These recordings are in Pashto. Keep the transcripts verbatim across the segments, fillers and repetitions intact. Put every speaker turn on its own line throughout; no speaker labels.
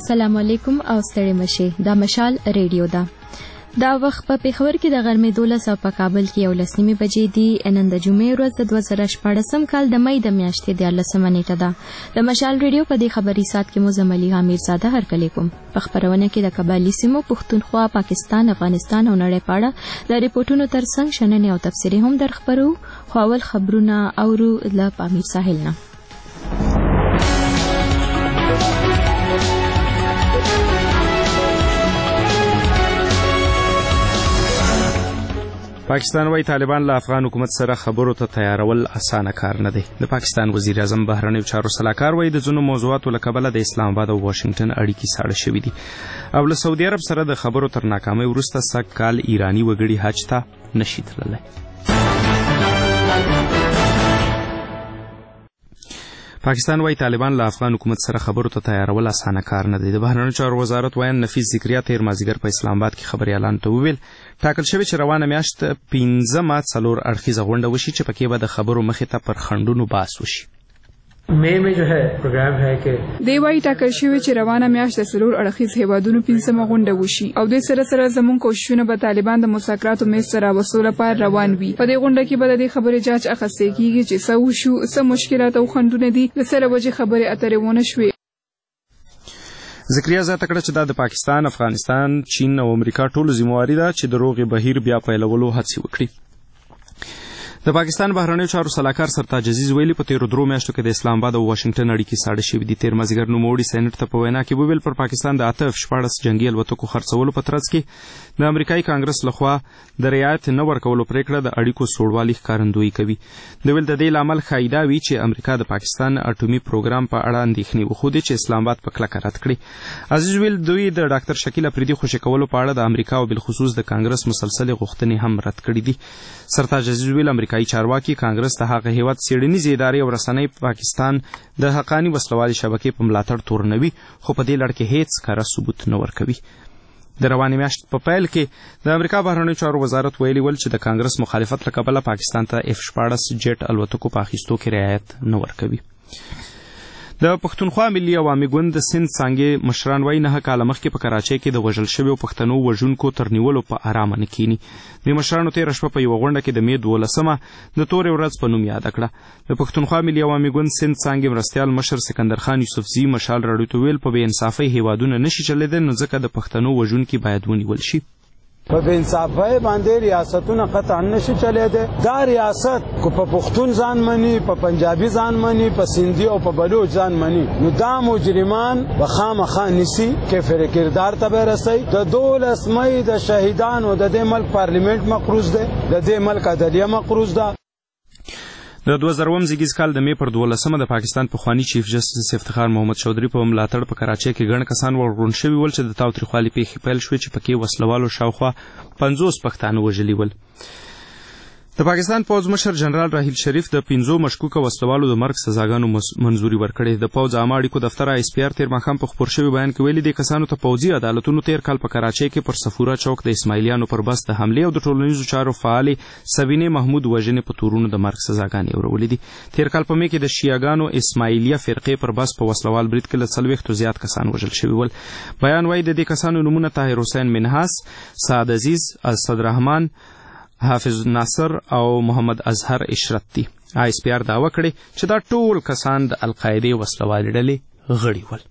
السلام علیکم او ستړي مشه. دا مشال ریډیو ده. دا وخت په پیښور کې د غرمې دولس او په کابل کې یو لسنیمې بجې دي. نن د جمعې ورځ د دوه زره شپاړسم کال د مې د میاشتې دیارلسمه نیټه ده. د مشال ریډیو په دې خبري سات کې مو زملي حمید زاده هرکلی کوم. په خبرونه کې د قبایلی سیمو پښتونخوا، پاکستان، افغانستان او نړۍ په اړه د ریپورتونو ترڅنګ شننې او تفسیري هم درخبرو. خو اول خبرونه اورو له پامیر ساحل نه.
پاکستان وايي طالبان له افغان حکومت سره خبرو ته تیارول اسانه کار نه دی. د پاکستان وزیر اعظم بهرنیو چارو سلاکار وايي د ځینو موضوعاتو له کبله د اسلام آباد او واشنگټن اړیکې ساړه شوې دي او له سعودي عرب سره د خبرو تر ناکامۍ وروسته سږ کال ایراني وګړي حج ته نشي تللی. پاکستان وايي طالبان له افغان حکومت سره خبرو ته تیارول اسانه کار نه دی. د بهرنیو چارو وزارت وایي نفیس ذکریا تیر مازدیګر په اسلام آباد کې خبري اعلان ته وویل ټاکل شوی چې روانه میاشت پنځمه څلور اړخیزه غونډه وشي چې پکې به د خبرو مخې ته پر خنډونو بحث وشي.
مې میں جو ہے پروګرام ہے کې
دی وايي ټاکل شوی چې روانه میاشت د څلور اړخیز هیوادونو پنځمه غونډه وشي او د سره سره زموږ کوښښونه به طالبان د مذاکراتو میز سره وصول لپاره روان وي. په دې غونډه کې به د دې خبرې جاج اخیستل کیږي چې څه وشو، څه مشکلات او خنډونه دي، د سره وجه خبرې اترې ونه شوې.
ذکریا زیاته کړه چې دا د پاکستان، افغانستان، چین او امریکا ټولو ذمہواري ده چې د روغې بهیر بیا پیلولو هڅې وکړي. د پاکستان بهرنیو چارو سلاکار سرتاج عزیز ویلي په تیرو درو میاشتو کې د اسلام آباد او واشنگټن اړیکې ساړه شوې دي. تیر مازدیګر نوموړي سینټ ته په وینا کې وویل پر پاکستان د اته شپاړس جنګي الوتکو خرڅولو په ترڅ کې د امریکایي کانګرس لخوا د رعایت نه ورکولو پریکړه د اړیکو سوړوالي ښکارندویي کوي. د ویل د دې لامل ښایي دا وي چې امریکا د پاکستان اټومي پروګرام په اړه اندېښنې وښودې چې اسلام آباد په کلکه رد کړي. عزیز ویل دوی د ډاکټر شکیل افریدي خوشي کولو په اړه د امریکا او بالخصوص د کانګرس مسلسلې غوښتنې هم رد کړې دي. سرتاج عزیز ویل امریکایي چارواکي کانګرس ته هغه هیواد څېړنیزې ادارې او رسنۍ پاکستان د حقاني وسلوالي شبکې په ملاتړ تورنوي خو په دې لړ کې هیڅ کره ثبوت نه ورکوي. د روانې میاشت په پیل کې د امریکا بهرنیو چارو وزارت ویلي ول چې د کانګرس مخالفت له کبله پاکستان ته اف شپاړس جیټ الوتکو په اخیستو کې رعایت نه ورکوي. د پښتونخوا ملي عوامي ګوند سند څانګې مشران وایي نهه کاله مخکې په کراچۍ کې د وژل شویو پښتنو وژونکو تر نیولو په ارامه نه کینی. د مشرانو تېره شپه په یوه غونډه کې د مې دولسمه د تورې ورځ په نوم یاده کړه. د پښتونخوا ملي عوامي ګوند سند څانګې مرستیال مشر سکندر خان یوسفزي مشال راډیو ته ویل په بې انصافۍ هیوادونه نشي چلېدلی نو ځکه د پښتنو وژونکي باید ونیول شي.
په بې انصافۍ باندې ریاستونه قطعا نشي چلېدی. دا ریاست که په پښتون ځان مني، په پنجابي ځان مني، په سندي او په بلوچ ځان مني نو دا مجرمان به خامخا نیسي، کیفر کردار ته به رسوي. د دولس مۍ د شهیدانو د دې ملک پارلیمنت مقروض دی، د دې ملک عدلیه مقروض ده.
د دوه زره اووم زیږیز کال د مې پر دولسمه د پاکستان پخواني چیف جسټس افتخار محمد چودھري په ملاتړ په کراچۍ کې ګڼ کسان ورغونډ شوي ول چې د تاوتریخوالي پیښې پیل شوې چې پکې وسلوالو شاوخوا پنځوس پښتانه وژلي ول. د پاکستان پوځ مشر جنرال راحیل شریف د پنځو مشکوکه وسلوالو د مرګ سزاګانو منظوري ورکړې. د پوځ عامه اړیکو دفتر آی اس پی آر تیر ماښام په خپور شوي بیان کې ویلي دې کسانو ته پوځي عدالتونو تیر کال په کراچۍ کې پر صفوره چوک د اسماعیلیانو پر بس د حملې او د ټولنیزو چارو فعالې سبینې محمود وژنې په تورونو د مرګ سزاګانې اورولې دي. تیر کال په مې کې د شیعاګانو اسماعیلیه فرقې پر بس په وسلوال برید کې له څلوېښتو زیات کسان وژل شوي ول. بیان وایي د دې کسانو نومونه طاهر حسین منحاس، سعد عزیز، اسد رحمان، حافظ ناصر او محمد اظهر اشرت دي. آی اس پی آر دعوه کړې چې دا ټول کسان د القاعدې وسلوالې ډلې غړي ول.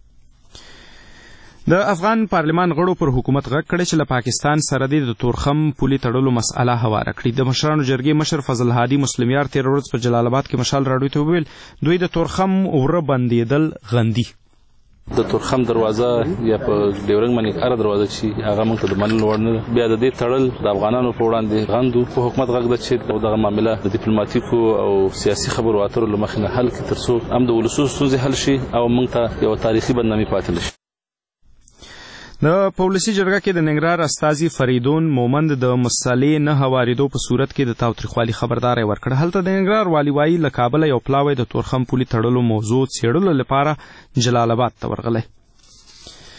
د افغان پارلمان غړو پر حکومت غږ کړی چې له پاکستان سره د تورخم پولې تړلو مسأله هواره کړي. د مشرانو جرګې مشر فضل هادي مسلمیار تېره ورځ په جلال آباد کې مشال راډیو ته وویل دوی د تورخم وره بندېدل غندي.
د تورخم دروازه یا په ډیورنګ باندې هر دروازه چې هغه موږ ته د منلو وړ نه ده. بیا د دې تړل د افغانانو په وړاندې غندو په حکومت غږ ده چې دغه معامله د ډیپلوماټیکو او سیاسي خبرو اترو له مخې نه حل کړي تر څو هم د ولسو ستونزې حل شي او موږ ته یوه تاریخي بدنامي پاتې نه شي.
د پولیسي جرګه کې د ننګرهار استازي فریدون مومند د مسلې نه هوارېدو په صورت کې د تاوتریخوالي خبرداری ورکړه. هلته د ننګرهار والي وایي له کابله یو پلاوی د تورخم پولې تړلو موضوع څېړلو لپاره جلال آباد ته ورغلی.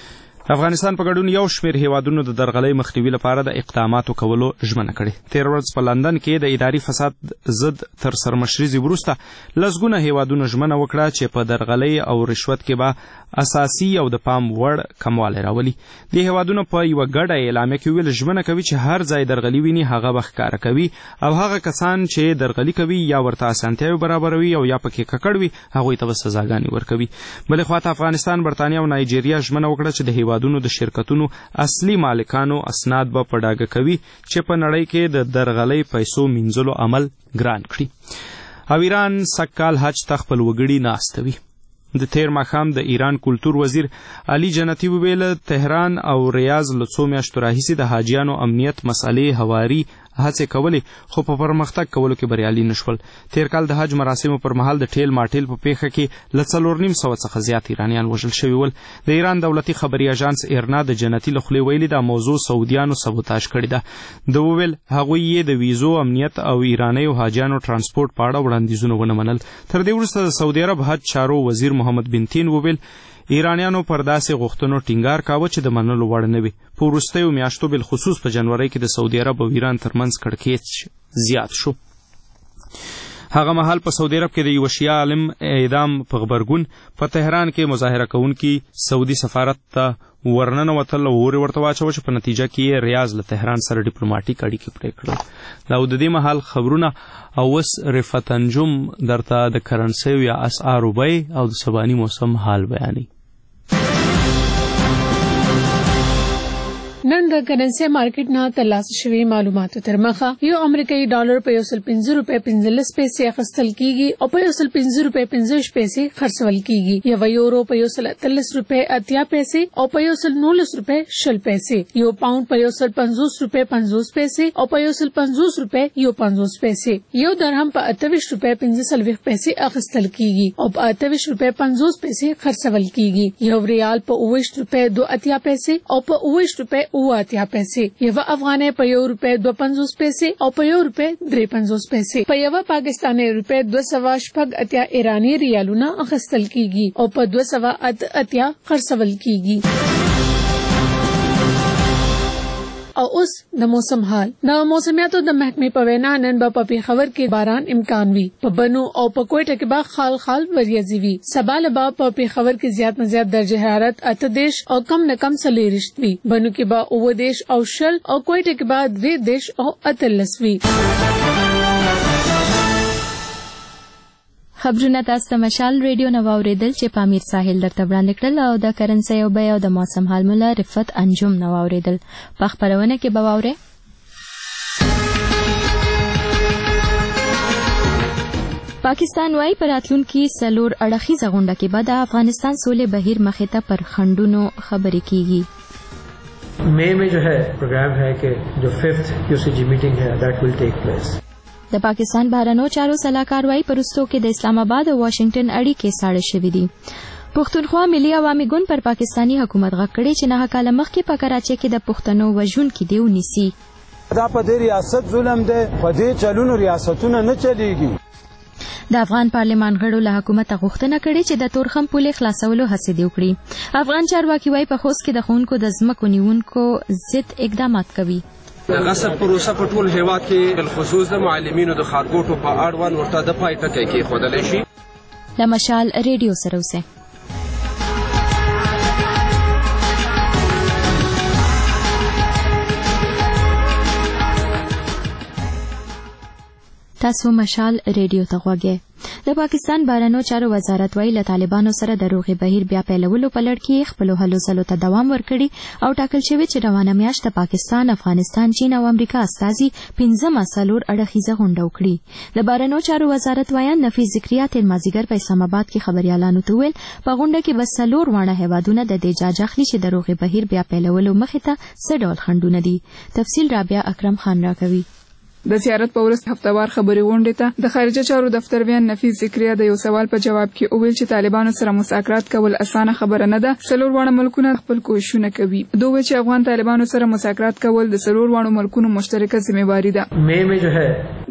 افغانستان په ګډون یو شمېر هیوادونو د درغلۍ مخنیوي لپاره د اقداماتو کولو ژمنه کړې. تېره ورځ په لندن کې د اداري فساد ضد تر سرمشریزې وروسته لسګونه هیوادونو ژمنه وکړه چې په درغلۍ او رشوت کې به اساسي او د پام وړ کموالی راولي. دې هیوادونو په یوه ګډه اعلامیه کې ویل ژمنه کوي چې هر ځای درغلي ویني هغه به ښکاره کوي او هغه کسان چې درغلي کوي یا ورته اسانتیاوې برابروي او یا پکې ککړ وي هغوی ته به سزاګانې ورکوي. بلې خواته افغانستان، برطانیه او نایجیریا ژمنه وکړه چې د هیوادونو د شرکتونو اصلي مالکانو اسناد به په ډاګه کوي چې په نړۍ کې د درغلۍ پیسو مینځلو عمل ګران کړي. او ایران سږکال حج ته خپل وګړي نه استوي. د تیر ماښام د ایران کلتور وزیر علي جنتی وویل تهران او ریاض له څو میاشتو راهیسې د حاجیانو امنیت مسئلې هواري هڅې کولې خو په پرمختګ کولو کې بریالي نشول. تیر کال د حج مراسمو پر مهال د ټیل ماټیل په پیښه کې له څلور نیم سوه څخه زیات ایرانیان وژل شوي ول. د ایران دولتي خبري اژانس ایرنا د جنتی له خولې ویلي دا موضوع سعودیانو سبوتاژ کړې ده. د وویل هغوی یې د ویزو امنیت او ایرانیو حاجیانو ترانسپورټ په اړه وړاندیزونه ونه منل. تر دې وروسته د سعودي عرب حج چارو وزیر محمد بن تین وویل ایرانیانو پر داسې غوښتنو ټینګار کاوه چې د منلو وړ نه وي. په وروستیو میاشتو بالخصوص په جنورۍ کې د سعودي عرب او ایران ترمنځ کړکېچ زیات شو. هغه مهال په سعودي عرب کې د یوه شیعه عالم اعدام په غبرګون په تهران کې مظاهره کوونکي سعودي سفارت ته ورننوتل او اور ورته واچوه چې په نتیجه کې یې ریاض له تهران سره ډیپلوماټیک اړیکې پرې کړل. دا د دې مهال خبرونه او اوس رفعت انجم درته د کرنسیو یا اسعارو بیې او د سباني موسم حال بیانوي.
نن د کرنسي مارکیټ نه ترلاسه شوي معلوماتو تر مخه یو امریکایي ډالر په یو سل پنځه روپۍ پنځلس پیسې اخیستل کیږي او په یو سل پنځه روپۍ پنځه پیسې خرڅول کیږي. یو یورو په یو سل اتلس روپۍ اتیا پیسې او په یو سل نولس روپۍ شل پیسې. یو پاوند په یو سل پنځوس روپۍ پنځوس پیسې او په یو سل پنځوس روپۍ یو پنځوس پیسې. یو درهم په اتهویشت روپۍ پنځه څلوېښت پیسې اخیستل کیږي او په اتهویشت روپۍ پنځوس پیسې خرڅول کیږي. یو ریال په اوویشت روپۍ دوه اتیا پیسې او په اوویشت روپۍ اوه اتیا پیسې. یو افغانۍ په یو روپۍ دوه پنځوس پیسې او په یو روپۍ درې پنځوس پیسې. په یو پاکستاني روپۍ دوه سوه شپږ اتیا ایراني ریالونه اخیستل کیږي او په دوه سوه اته اتیا خرڅول کیږي. او اوس د موسم حال. د موسمیاتو د محکمې په وینا نن به په پیښور کې باران امکان وي. په بنو او په کوټه کې به خال خال وریځي وي. سبا له به په پیښور کې زیات نه زیات درجه حرارت اته دیش او کم نه کم څلېرویشت وي. بنو کې به اووه دیش او شل او کوټه کې به درې دیش او اتلس وي.
خبرونه تاسو ته مشال ریډیو نو اوریدل چې پامیر ساحل درته وړاندې کړل او د کرنسي او بیه او د موسم حال مولا رفعت انجم نو اوریدل. په خبرونه کې به واورئ پاکستان وايي پر راتلونکي سلور اړخیزه غونډه کې به د افغانستان سولې بهیر مخې ته پر خنډونو خبرې کیږي.
مئی में जो है प्रोग्राम है कि जो फिफ्थ यूसीजी मीटिंग है दैट विल टेक प्लेस.
د پاکستان بهرنیو چارو سلاکار وايي پرستو کې د اسلام آباد او واشنگټن اړیکې ساړه شوې دي. پښتونخوا ملي عوامي ګوند پر پاکستانی حکومت غږ کړی چې نه کاله مخکې په کراچۍ کې د پښتنو وژونکي دی ونیسي.
دا په دې ریاست ظلم دی، په دې چلونو ریاستونه نه چلیږي.
د افغان پارلمان غړو له حکومت غوښتنه کړې چې د تورخم پولې خلاصولو هڅې دی وکړي. افغان چارواکي وايي په خوست کې د ښوونکو د ځمکو نیونکو ضد اقدامات کوي.
د غصب پروسه په ټول هیواد کې بالخصوص د معلمینو د ښارګوټو په اړوند ورته د پای ټکی کېښودلی شي.
د مشال ریډیو سره اوسئ. تاسو مشال ریډیو ته غوږی. د پاکستان بهرنیو چارو وزارت وايي له طالبانو سره د روغې بهیر بیا پیلولو په لړ کې خپلو هلو ځلو ته دوام ورکړي او ټاکل شوی چې روانه میاشت د پاکستان، افغانستان، چین او امریکا استازي پنځمه څلور اړخیزه غونډه وکړي. د بهرنیو چارو وزارت وایان نفیس ذکریا تیر مازدیګر په اسلام آباد کې خبریالانو ته ویل په غونډه کې به څلور واړه هیوادونه د دې جاج اخلي چې د روغې بهیر بیا پیلولو مخې ته څه ډول خنډونه دي. تفصیل رابعه اکرم خان راکوي.
د زیارت په ورځ هفتوار خبري غونډې ته د خارجه چارو دفتر ویان نفیس ذکریا د یو سوال په جواب کې وویل چې طالبانو سره مذاکرات کول اسانه خبره نه ده. څلور واړه ملکونه خپل کوښښونه کوي. دوی وایي چې افغان طالبانو سره مذاکرات کول د څلور واړو ملکونو مشترکه ذمہواری ده.
مئی में जो है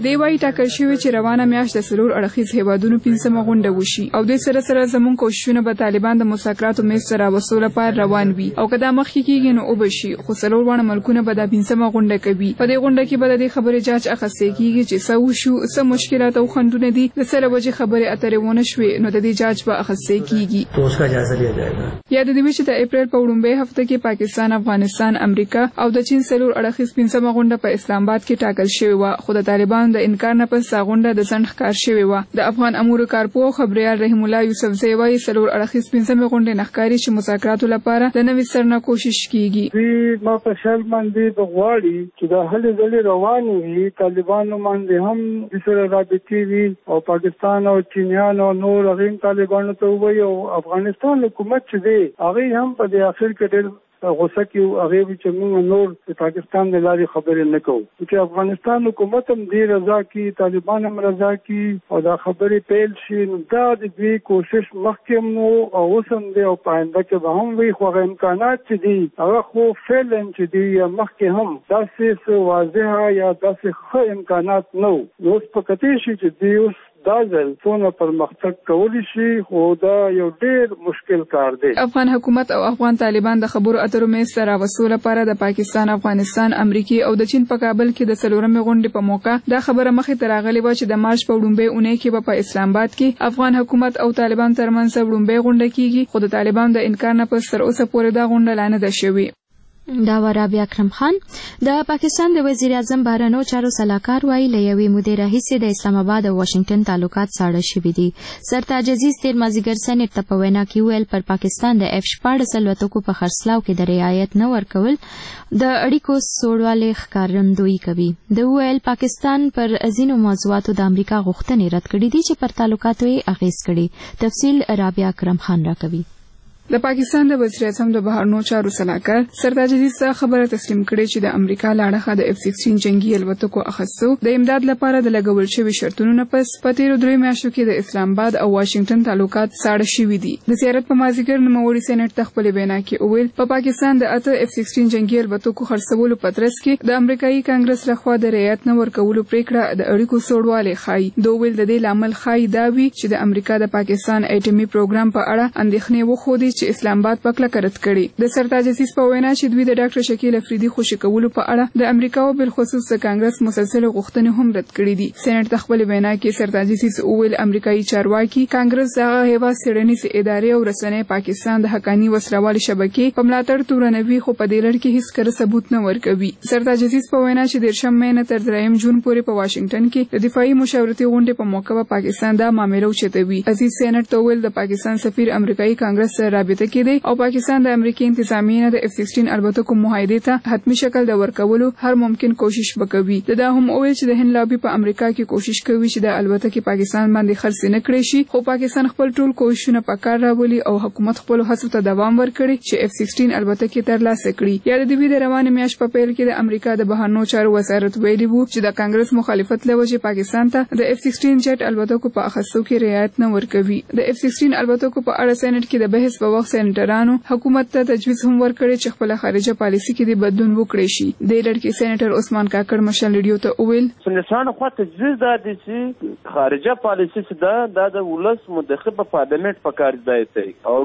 دی وايي ټاکل شوی چې روانه میاشت د سلور اړخیز هیوادونو پنځمه غونډه وشي او د سره سره زموږ کوښښونه به طالبان د مذاکراتو میز سره وسوله پر روان وي او کدا مخکې کېږي نو وبشي خو سلور وړ ملکونه به د پنځمه غونډه کوي په دې غونډه کې به د خبرې جاج اخستې کېږي چې څه وشو څه مشکلات او خنډونه دي د سره وجه خبرې اترې ونه شوې نو د دې جاج به اخستې کېږي
تو اس کا جائزہ لیا جائے گا.
یا د دې چې د اپریل په وړاندې هفته کې پاکستان افغانستان امریکا او د چین سلور اړخیز پنځمه غونډه په اسلام آباد کې ټاکل شوې و خو د طالبانو د انکار نه پس غونډه د ځنډ ښکار شوې و. د افغان امور کارپو خبريال رحیم الله یوسف زئی وايي سلور اړخیز پنځمه غونډه نخکاری چې مذاکراتو لپاره د نوې سرنه کوشش کیږي.
وی ما په شل باندې د غواړي چې د هلې ځلې روانې وي طالبانو باندې هم د سره رابطې وي او پاکستان او چینیان او نور هغه طالبانو ته وایي او افغانستان حکومت چې دی هغه هم په د اخر کې ډېر غوسه کې هغه چې موږ نور د پاکستان د لارې خبرې نه کوو چې افغانستان حکومت هم دې رضا کې طالبان هم رضا کې او دا خبرې پیل شي نو دا د دې کوشش مخکې مو او اوس هم دی او په آینده کې به هم وي خو هغه امکانات چې دي هغه خو فعلا چې دي مخکې هم داسې واضحه یا داسې ښه امکانات نه وو اوس په کتې شي چې دی اوس دا ځل څونه پرمختګ کولی شي خو دا یو ډېر مشکل کار دی.
افغان حکومت او افغان طالبان د خبرو اترو میز سره وسوله لپاره د پاکستان افغانستان امریکای او د چین په کابل کې د څلورمې غونډې په موقع دا خبره مخې ته راغلې و چې د مارچ په وړاندې اونۍ کې به په اسلام آباد کې افغان حکومت او طالبان ترمنځ وړاندې غونډه کیږي خو د طالبان د انکار نه پس تر اوسه پورې دا غونډه لا نه ده شوې.
دا ورابع اکرم خان د پاکستان د وزیر اعظم بهرنیو چارو سلاکار وایي له یوې مودې راهیسې د اسلام آباد او واشنگټن تعلقات ساړه شوي دي. سرتاج عزیز تیر مازدیګر سېنیټ ته په وینا کې ویل پر پاکستان د اف شپاړس الوتکو په خرڅلاو کې د رعایت نه ورکول د اړیکو سوړوالی ښکارندویي کوي. د ویل پاکستان پر ځینو موضوعاتو د امریکا غوښتنې رد کړې دي چې پر تعلقاتو یې اغیز کړي. تفصیل رابع اکرم خان راکوي.
د پاکستان د وزیر اعظم د بهرنیو چارو سلاکار سرتاج عزیز څخه خبره تسلیم کړې چې د امریکا لاړه د اف سیکسټین جنگي الوتکو اخیستو د امداد لپاره د لګول شوی شرطونو نه پس په تیرو درې میاشتو کې د اسلام آباد او واشنگټن تعلقات ساړه شوي دي. د زیارت په مازیګر نوموړي سېنیټ ته خپل وینا کې وویل په پاکستان د اته اف سیکسټین جنگي الوتکو خرڅولو په ترڅ کې د امریکایي کانګرس لخوا د رعایت نه ورکولو پریکړه د اړیکو سوړوالی ښایي. دوی ویل د دې لامل ښایي دا وي چې د امریکا د پاکستان اټومي پروګرام په اړه اندېښنې وښودې چې اسلام آباد پکله کرت کړي. د سرتاج عزیز په وینا چې دوی د ډاکټر شکیل افریدي خوشی کولو په اړه د امریکا او بل خصوص د کانګرس مسلسل غوښتنې هم رد کړې دي. سېنیټ د خپل وینا کې سرتاج عزیز ویل امریکایي چارواکي کانګرس دغه هیواد څېړنیز ادارې او رسنۍ پاکستان د حقانی وسروالي شبکې په ملاتړ تورنوي خو په دې لړ کې هیڅ کر ثبوت نه ورکوي. سرتاج عزیز په وینا چې د شم مې نه تر دریم جون پورې په واشنگټن کې د دفاعي مشاورتي غونډې په موقع په پاکستان دا معاملې اوچتوي. عزیز سېنیټ ته ویل د پاکستان سفیر امریکایي کانګرس سره رابطه کې دی او پاکستان د امریکای انتظامیه د اف سیکسټین الوتکو معاهدې ته حتمی شکل د ورکولو هر ممکن کوشش وکوي. دا هم ویل چې د هند لابي په امریکا کې کوشش کوي چې د الوتکې پاکستان باندې خرڅ نه کړي شي خو پاکستان خپل ټول کوششونه په کار راولي او حکومت خپل هڅو ته دوام ورکړي چې اف سیکسټین الوتکې ترلاسه کړي. یا د دې د روانه میاشت په پیل کې د امریکا د بهرنیو چارو وزارت ویلي وو چې د کانګرس مخالفت لوجه پاکستان ته د اف سیکسټین جټ الوتکو په اخیستو کې رعایت نه ورکوي. د اف سیکسټین الوتکو په اړه سېنیټ کې د بحث په وخت سېنیټرانو حکومت ته تجویز هم ورکړي چې خپل خارجه پالیسي کې د بدلون وکړي شي. د لړکی سېنیټر عثمان کاکړ مشال ریډیو ته ویل
سنشان خو تجویز دا دي چې خارجه پالیسي چې دا د ولس منتخب په پارلیمنت په کار دی او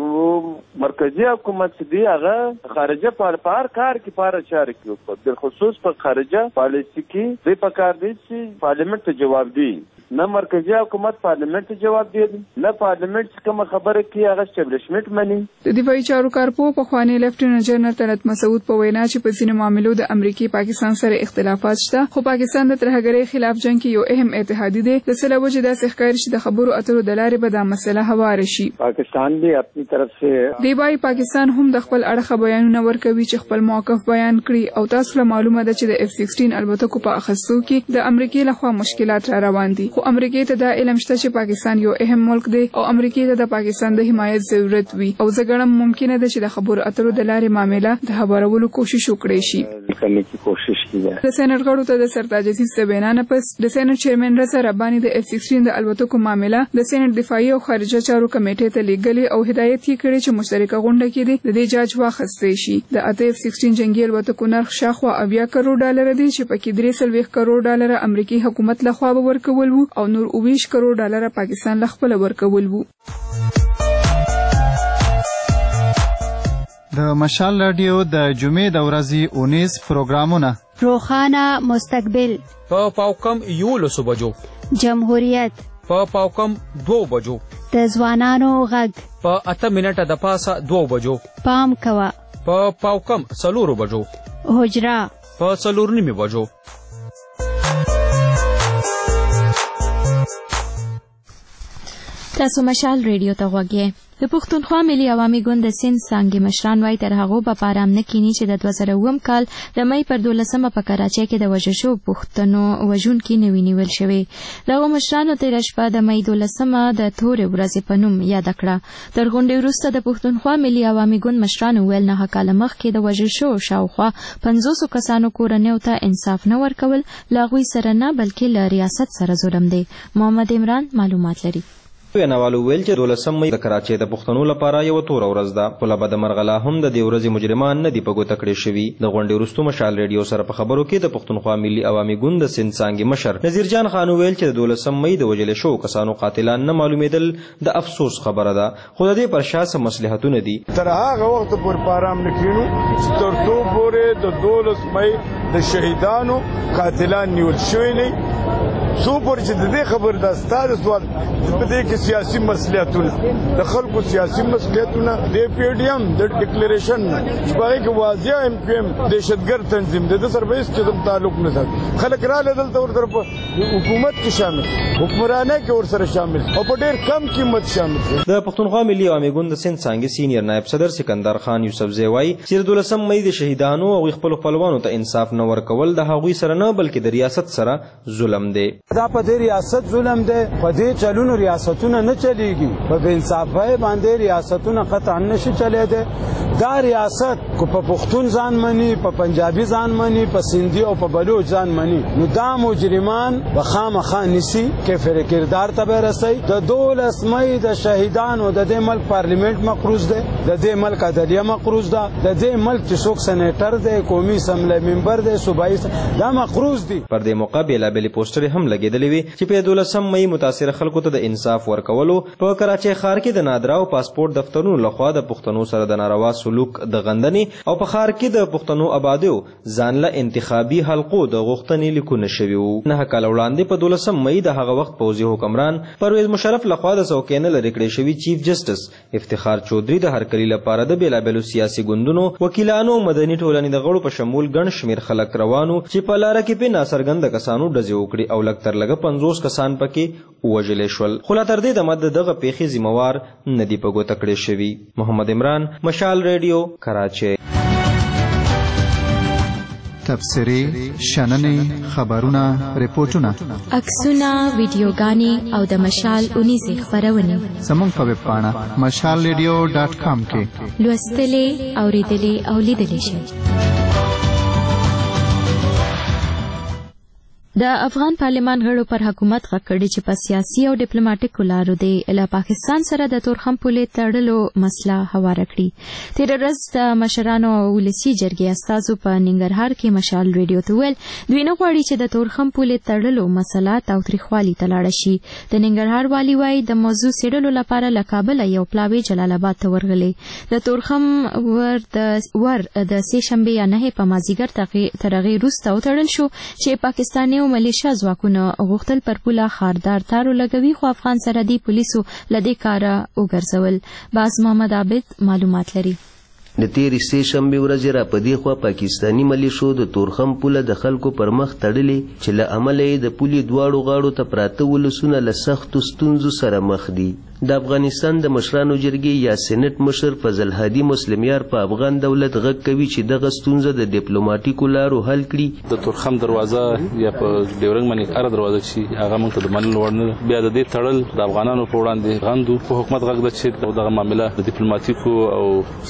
مرکزی حکومت دی هغه خارجه په هر کار کې پاره چاره کوي په خصوص په خارجه پالیسي کې د په کار دی چې پارلیمنت ته جواب دی. نه مرکزی حکومت پارلیمنت ته جواب دی نه پارلیمنت کوم خبره کوي هغه اسټابلیشمنت مني.
د دفاعي چارو کارپو په خوانی لیفټیننټ جنرال طلعت مسعود په وینا چې په ځینو معاملو د امریکای پاکستان سره اختلافات شته خو پاکستان د ترهګرۍ خلاف جنگ کې یو اهم اتحادی دی. د سله وجه د ښکاري چې د خبرو اترو د لارې به دا مسله هواره شي.
پاکستان دی خپل طرف سے
دی وايي پاکستان هم د خپل اړخ بیانونه ورکوي چې خپل موقف بیان کړي او تاسو له معلومه ده چې د اف سیکسټین الوتکو په اخیستو کې د امریکای لخوا مشکلات را روان دي خو امریکای ته دا علم شته چې پاکستان یو اهم ملک دی او امریکای ته د پاکستان د حمایت ضرورت وي او زه ګڼم ممکنه ده چې د خبرو اترو د لارې معامله د هوارولو کوشش وکړي شي.
करने की कोशिश की जाए.
د سېنات غړو ته د سرتاج عزیز د بیان نه پس د سېنات چیرمن رضا رباني د اف سیکسټین د الوتکو معاملې د سېنات دفاعي او خارجه چارو کمیټې ته لیږلي او هدایت یې کړی چې مشترکه غونډه کې د دې جاج واخیستل شي. د اته اف سیکسټین جنگي الوتکو نرخ شاخوا اویا کروڑ ډالر دی چې پکې درې سلويخ کروڑ ډالر امریکایي حکومت لخوا ورکول وو او نور اوویش کروڑ ډالر پاکستان لخوا ورکول وو.
د مشال رادیو د جمعې د ورځې اونیز پروګرامونه
روخانه مستقبل
په پاوکم یولسو بجو،
جمهوریت
په پاوکم دو بجو،
د ځوانانو غږ
په اته منټه د پاسه دو بجو،
پام کوه
په پاوکم څلورو بجو،
حجره
په څلور نیمې بجو.
تاسو مشال ریډیو ته غوږی. د پښتونخوا ملي عوامي ګوند د سند څانګې مشران وایي تر هغو به په ارام نه کینی چې د دوه زره اووم کال د مۍ پر دولسمه په کراچۍ کې د وژل شوو پښتنو وژونکي نه وي نیول شوي. دغو مشرانو تېره شپه د مۍ دولسمه د تورې ورځې په نوم یاده کړه. تر غونډې وروسته د پښتونخوا ملي عوامي ګوند مشرانو ویل نهه کاله مخکې د وژل شوو شاوخوا پنځوسو کسانو کورنیو ته انصاف نه ورکول له هغوی سره نه بلکې له ریاست سره ظلم دی. محمد عمران معلومات لري.
ویناوالو ویل چې دولسم مۍ د کراچۍ د پښتنو لپاره یو توره ورځ ده، خو له بده مرغه هم د دې ورځې مجرمان نه دي په ګوته کړي شوي. د غونډې وروسته مشال ریډیو سره په خبرو کې د پښتونخوا ملي عوامي ګوند د سند څانګې مشر نذیر جان خان ویل چې د دولسم مۍ د وژل شوو کسانو قاتلان نه معلومېدل د افسوس خبره ده، خو د دې پر شا څه مصلحتونه دي.
تر هغه وخت پورې په ارام نه کینو چې تر څو پورې د دولس مۍ د شهیدانو قاتلان نیول شوي نه څو پورې چې د دې خبر د استاد سوال په دې کې سیاسي مسؤلیتونه د خلکو سیاسي مسؤلیتونه د پی ډی ایم د ډیکلیریشن چې په کې واضح ایم پی ایم دهشتګرد تنظیم د سرویس کې تعلق نه ساتي. خلک را لیدل ته ورته په حکومت کې شامل حکمرانه کې ور سره شامل او په ډېر کم قیمت شامل دي.
د پښتونخوا ملي عوامي ګوند د سند څانګې سینیئر نائب صدر سکندر خان یوسفزی وایي چې د دولسم مۍ د شهیدانو او خپل خپلوانو ته انصاف نه ورکول د هغوی سره نه بلکې د ریاست سره ظلم دی.
دا په دې ریاست ظلم دی، په دې چلونو ریاستونه نه چلیږي، په بې انصافۍ باندې ریاستونه قطعا نشي چلیدی. دا ریاست کو په پښتون ځان مني، په پنجابي ځان مني، په سندي او په بلوچ ځان مني، نو دا مجرمان به خامخا نیسي کفر کردار ته به رسي. د دولس مۍ د شهیدانو د دې ملک پارلیمنت مقروض دی، د دې ملک عدلیه مقروض ده، د دې ملک چې څوک سنیټر دی، قومي اسمبلی ممبر دی، صوبایي دا مقروض دي.
پر دې موقع بېلابېلې پوسټرې هم لګېدلې وي چې په دولسم مۍ متاثره خلکو ته د انصاف ورکولو په کراچۍ ښار کې د نادرا او پاسپورت دفترونو لخوا د پښتنو سره د ناروا سلوک د غندنې او په ښار کې د پښتنو آبادیو ځان له انتخابي حلقو د غوښتنې لیکونه شوي وو. نهه کاله وړاندې په دولسم مۍ د هغه وخت پوځي حکمران پرویز مشرف لخوا د څوکۍ نه لرې کړی شوي چیف جسټس افتخار چودھری د هرکلي لپاره د بېلابېلو سیاسي ګوندونو وکیلانو او مدني ټولنې د غړو په شمول ګڼ شمېر خلک روانو چې په لاره کې پې ناڅرګنده کسانو ډزې وکړي او لږ تر لږه پنځوس کسان پکې ووژلې شول، خو لا تر دې دمه د دغه پیښې ذمهوار نه دي په ګوته کړی شوي. محمد عمران، مشال ریډیو، کراچۍ.
تبصرې، شننې، خبرونه، ریپورټونه،
عکسونه، ویډیوګانې او د مشال اونیزې خپرونې
زموږ په ویب پاڼه مشال ریډیو ډاټ کام کې
لوستلې، اورېدلې او لیدلې شئ. د افغان پارلمان غړو پر حکومت غږ کړی چې په سیاسي او ډیپلوماټیکو لارو د له پاکستان سره د تورخم پولې تړلو مسله هواره کړي. تېره ورځ د مشرانو او ولسي جرګې استازو په ننګرهار کې مشال ریډیو ته ویل دوی نه غواړي چې د تورخم پولې تړلو مسله تاوتریخوالي ته لاړه شي. د ننګرهار والي وایي د موضوع څېړلو لپاره له کابله یو پلاوی جلال آباد ته ورغلی. د تورخم ور د ور د سې شنبې یا نهې په مازدیګر تر هغې وروسته وتړل شو چې پاکستاني ملیشیا ځواکونه غوښتل پر پوله خاردار تارو لګوي، خو افغان سرحدي پولیسو له دې کاره وګرځول. باز محمد عابد معلومات لري.
د تېرې سې شنبې ورځې را په دې خوا پاکستاني ملیشو د تورخم پوله د خلکو پر مخ تړلې چې له امله یې د پولې دواړو غاړو ته پراته ولسونه له سختو ستونزو سره مخ دي. د افغانستان د مشرانو جرګې یا سېنټ مشر فضل هادي مسلمیار په افغان دولت غږ کوي چې دغه ستونزه د ډیپلوماټیکو لارو حل کړي.
د تورخم دروازه یا په ډیورنګ باندې هر دروازه چې هغه موږ ته د منلو وړ نه بیا د دې تړل د افغانانو په وړاندې غندو په حکومت غږ ده چې دغه معامله د ډیپلوماټیکو او سیاسي خبرو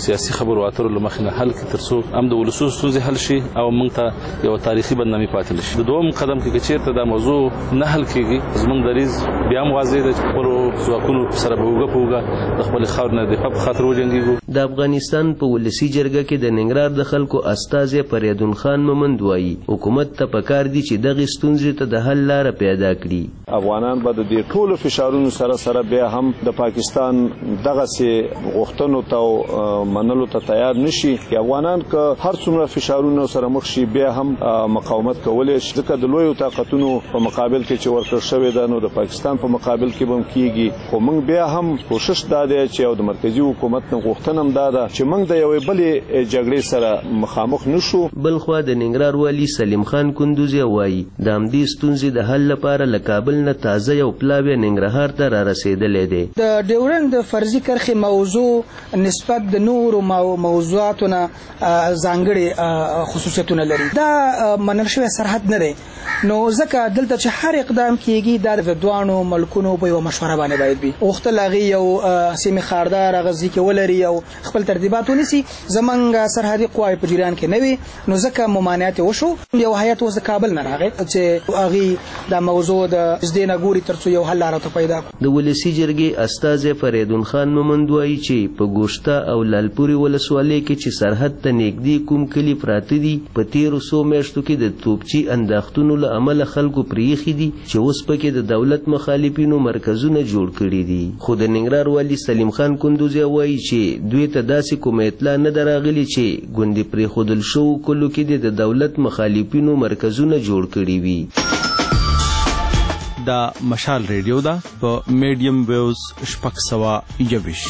خبرو اترو لمخ نه حل کې ترڅو هم د ولسو ستونزې حل شي او موږ ته یو تاریخي بدنامي پاتې نشي. د دوم قدم کې چیرته دا موضوع نه حل کیږي زموږ دریز بیا هم واضح ده چې خپل ځواکونو سره به وګه پوګه د خپل خاور نه د په خاطر وجنګيږو.
د افغانستان په ولسی جرګه کې د ننګرهار د خلکو استازي فریدون خان مومند وایي حکومت ته پکار دي چې دغه ستونزې ته د حل لار پیدا کړي.
افغانان به د ټولو فشارونو سره سره بیا هم د پاکستان دغه سي غوښتنو ته منلو ته تیار نشي. افغانان که هر څومره فشارونو سره مخ شي بیا هم مقاومت کولای شي. ځکه د لویو طاقتونو په مقابل کې چې ورکړل شوی ده نو د پاکستان په مقابل کې هم کیږي. خو موږ بیا هم کوشش دا دی چې او د مرکزی حکومت نه غوښتنه هم دا ده چې موږ د یوې بلې جګړې سره مخامخ نشو.
بل خو د ننګرهار والی سلیم خان کندوزی وایي د همدې ستونزې د حل لپاره له کابل نه تازه یو پلاوی ننګرهار ته را رسیدلې دی.
د ډیورند د فرضي کرښې موضوع نسبت د نورو موضوعاتو نه ځانګړي خصوصیتونه لري. دا منل شوی سرحد نه دی نو ځکه دلته چې هر اقدام کیږي د دوانو ملکونو په یو مشوره باندې باید وي. وختل هغه یو سیمه خاردار غزي کې ولري او خپل ترتیبات ونیسي. زمونږ سرحدي قوای په جریان کې نه وي نو ځکه ممانعت وشو. یو هیئت اوس کابل نه راغی چې هغه د موضوع د زدينه ګوري ترڅو یو حل راته پیدا کړي.
د ولسی جرګې استازي فریدون خان مومند وایي چې په ګوشته او لالپوري ولسوالۍ کې چې سرحد ته نږدې کوم کلی پراته دي په تیرو څو میاشتو کې د توپچي انداختونو له امله خلکو پریخي دي چې اوس پکې د دولت مخالفینو مرکزونه جوړ کړي دي. خو د ننګرهار والی سلیم خان کندوزی وایي چې دوی ته داسې کوم اطلاع نه دراغلي چې ګوندې پریښودل شو کلو کې د دولت مخالفینو مرکزونه جوړ کړي وي.
دا مشال ریډیو دا په میډیم ویوز شپږ سوه یویش.